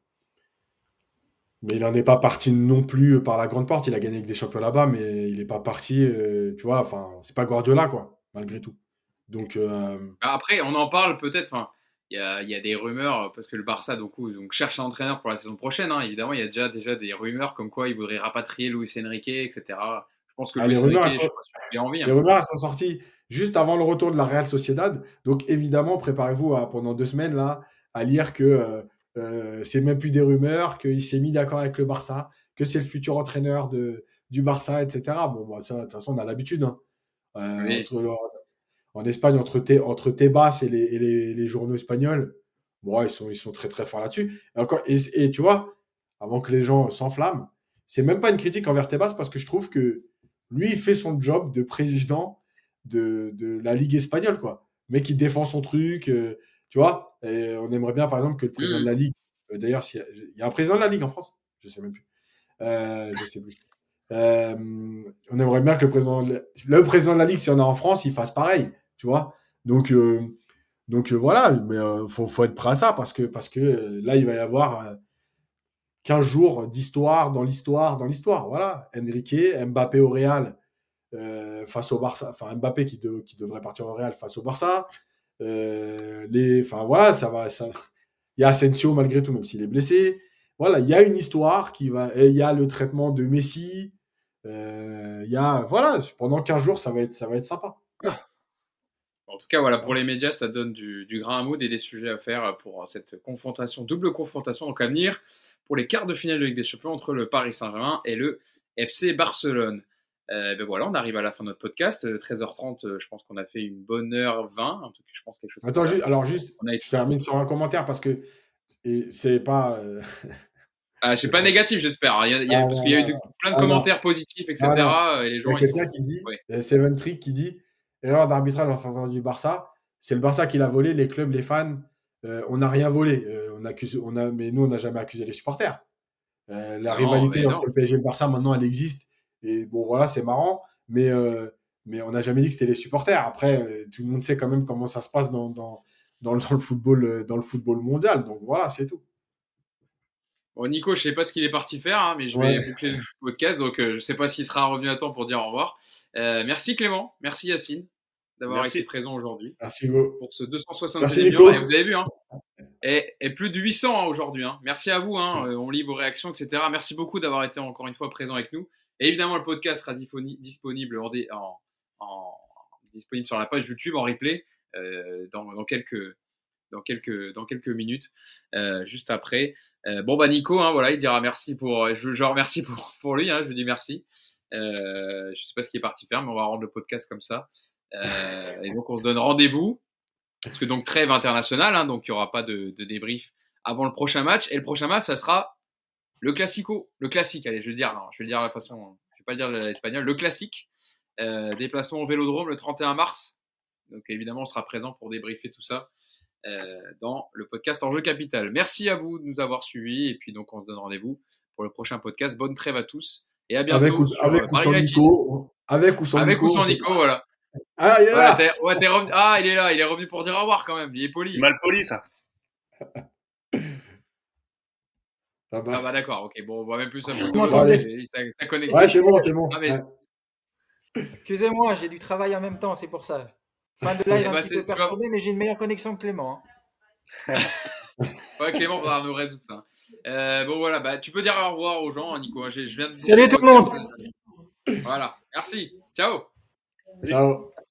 mais il n'en est pas parti non plus par la grande porte. Il a gagné avec des champions là-bas, mais il n'est pas parti, euh, tu vois, enfin, c'est pas Guardiola, quoi, malgré tout. Donc, euh... après, on en parle peut-être. Enfin, il y a, y a des rumeurs parce que le Barça donc, donc cherche un entraîneur pour la saison prochaine. Hein. Évidemment, il y a déjà déjà des rumeurs comme quoi il voudrait rapatrier Luis Enrique, et cetera. Je pense que ah, Luis les rumeurs, Enrique, sont... il a envie. Les hein. rumeurs sont sorties juste avant le retour de la Real Sociedad. Donc évidemment, préparez-vous à, pendant deux semaines là à lire que euh, euh, c'est même plus des rumeurs, qu'il s'est mis d'accord avec le Barça, que c'est le futur entraîneur de, du Barça, et cetera. Bon, bah, ça, de toute façon, on a l'habitude. Hein. Euh, oui. entre, en Espagne, entre, T, entre Tebas et, les, et les, les journaux espagnols, bon, ils sont, ils sont très très forts là-dessus. Et, encore, et, et tu vois, avant que les gens s'enflamment, c'est même pas une critique envers Tebas parce que je trouve que lui, il fait son job de président de, de la Ligue espagnole, quoi. Mais qui défend son truc, euh, tu vois. Et on aimerait bien, par exemple, que le président mmh. de la Ligue, euh, d'ailleurs, il y, y a un président de la Ligue en France, je sais même plus. Euh, je sais plus. Euh, on aimerait bien que le président, de la, le président de la Ligue, si on est en France, il fasse pareil, tu vois. Donc, euh, donc euh, voilà, mais euh, faut, faut être prêt à ça parce que, parce que euh, là, il va y avoir euh, quinze jours d'histoire dans l'histoire, dans l'histoire. Voilà. Enrique, Mbappé au Real euh, face au Barça. Enfin, Mbappé qui, de, qui devrait partir au Real face au Barça. Euh, les, enfin, voilà, ça va. Ça... Il y a Asensio malgré tout, même s'il est blessé. Voilà, il y a une histoire qui va. Et il y a le traitement de Messi. Euh, il y a. Voilà, pendant quinze jours, ça va être, ça va être sympa. En tout cas, voilà, pour les médias, ça donne du, du grain à moudre et des sujets à faire pour cette confrontation, double confrontation donc à venir pour les quarts de finale de Ligue des Champions entre le Paris Saint-Germain et le F C Barcelone. Euh, ben voilà, on arrive à la fin de notre podcast. treize heures trente, je pense qu'on a fait une bonne heure vingt. En tout cas, je pense quelque chose. Attends, juste, alors juste, on a je termine sur un commentaire parce que et c'est pas. Euh... Ah, c'est pas négatif, j'espère. Il y a, il y a, ah, parce non, qu'il y a eu de, plein de ah, commentaires non. positifs, et cetera. Ah, et les gens, il y a quelqu'un sont... qui dit, ouais. Seven Trick qui dit, erreur d'arbitrage en faveur du Barça. C'est le Barça qui l'a volé. Les clubs, les fans, euh, on n'a rien volé. Euh, on accuse, on a, mais nous, on n'a jamais accusé les supporters. Euh, la non, rivalité entre le P S G et le Barça, maintenant, elle existe. et bon, voilà, c'est marrant. Mais, euh, mais on n'a jamais dit que c'était les supporters. Après, euh, tout le monde sait quand même comment ça se passe dans, dans, dans, le, dans, le, football, euh, dans le football mondial. Donc voilà, c'est tout. Bon, Nico, je sais pas ce qu'il est parti faire, hein, mais je vais ouais. boucler le podcast. Donc, euh, je sais pas s'il sera revenu à temps pour dire au revoir. Euh, merci Clément. Merci Yacine d'avoir merci. été présent aujourd'hui. Merci Hugo. Pour ce deux cent soixante-deuxième numéro. Et vous avez vu, hein. Et, et plus de huit cents hein, aujourd'hui. Hein. Merci à vous. Hein. On lit vos réactions, et cetera. Merci beaucoup d'avoir été encore une fois présent avec nous. Et évidemment, le podcast sera disponible, en, en, en, disponible sur la page YouTube en replay euh, dans, dans, quelques, dans, quelques, dans quelques minutes, euh, juste après. Euh, bon, bah Nico, hein, voilà, il dira merci pour. Je, je remercie pour, pour lui. Hein, je lui dis merci. Euh, je sais pas ce qu'il est parti faire, mais on va rendre le podcast comme ça. Euh, et donc, on se donne rendez-vous. Parce que donc trêve internationale, hein, donc il n'y aura pas de, de débrief avant le prochain match. Et le prochain match, ça sera le classico, le classique. Allez, je vais le dire, non, je vais le dire de la façon, je vais pas le dire l'espagnol, le classique. Euh, déplacement au Vélodrome le trente et un mars. Donc évidemment, on sera présent pour débriefer tout ça euh, dans le podcast Enjeu Capital. Merci à vous de nous avoir suivis et puis donc on se donne rendez-vous pour le prochain podcast. Bonne trêve à tous et à bientôt. Avec ou, sur, avec, ou sans Nico, avec ou sans avec Nico. Avec ou sans Nico, voilà. Ah, il est là. Ouais, t'es, ouais, t'es revenu... Ah, il est là. Il est revenu pour dire au revoir quand même. Il est poli. Mal poli, ça. Ah bah d'accord. Ok. Bon, on voit même plus ça. Sa connexion. Ouais, c'est bon, c'est bon. Ah, mais... ouais. Excusez-moi, j'ai du travail en même temps, c'est pour ça. Fin de live un bah, petit peu perturbé, mais j'ai une meilleure connexion que Clément. Hein. Ouais, Clément va nous résoudre ça. Euh, bon voilà, bah tu peux dire au revoir aux gens, Nico. Je, je viens de... Salut tout le monde. Voilà. Merci. Ciao. Ciao.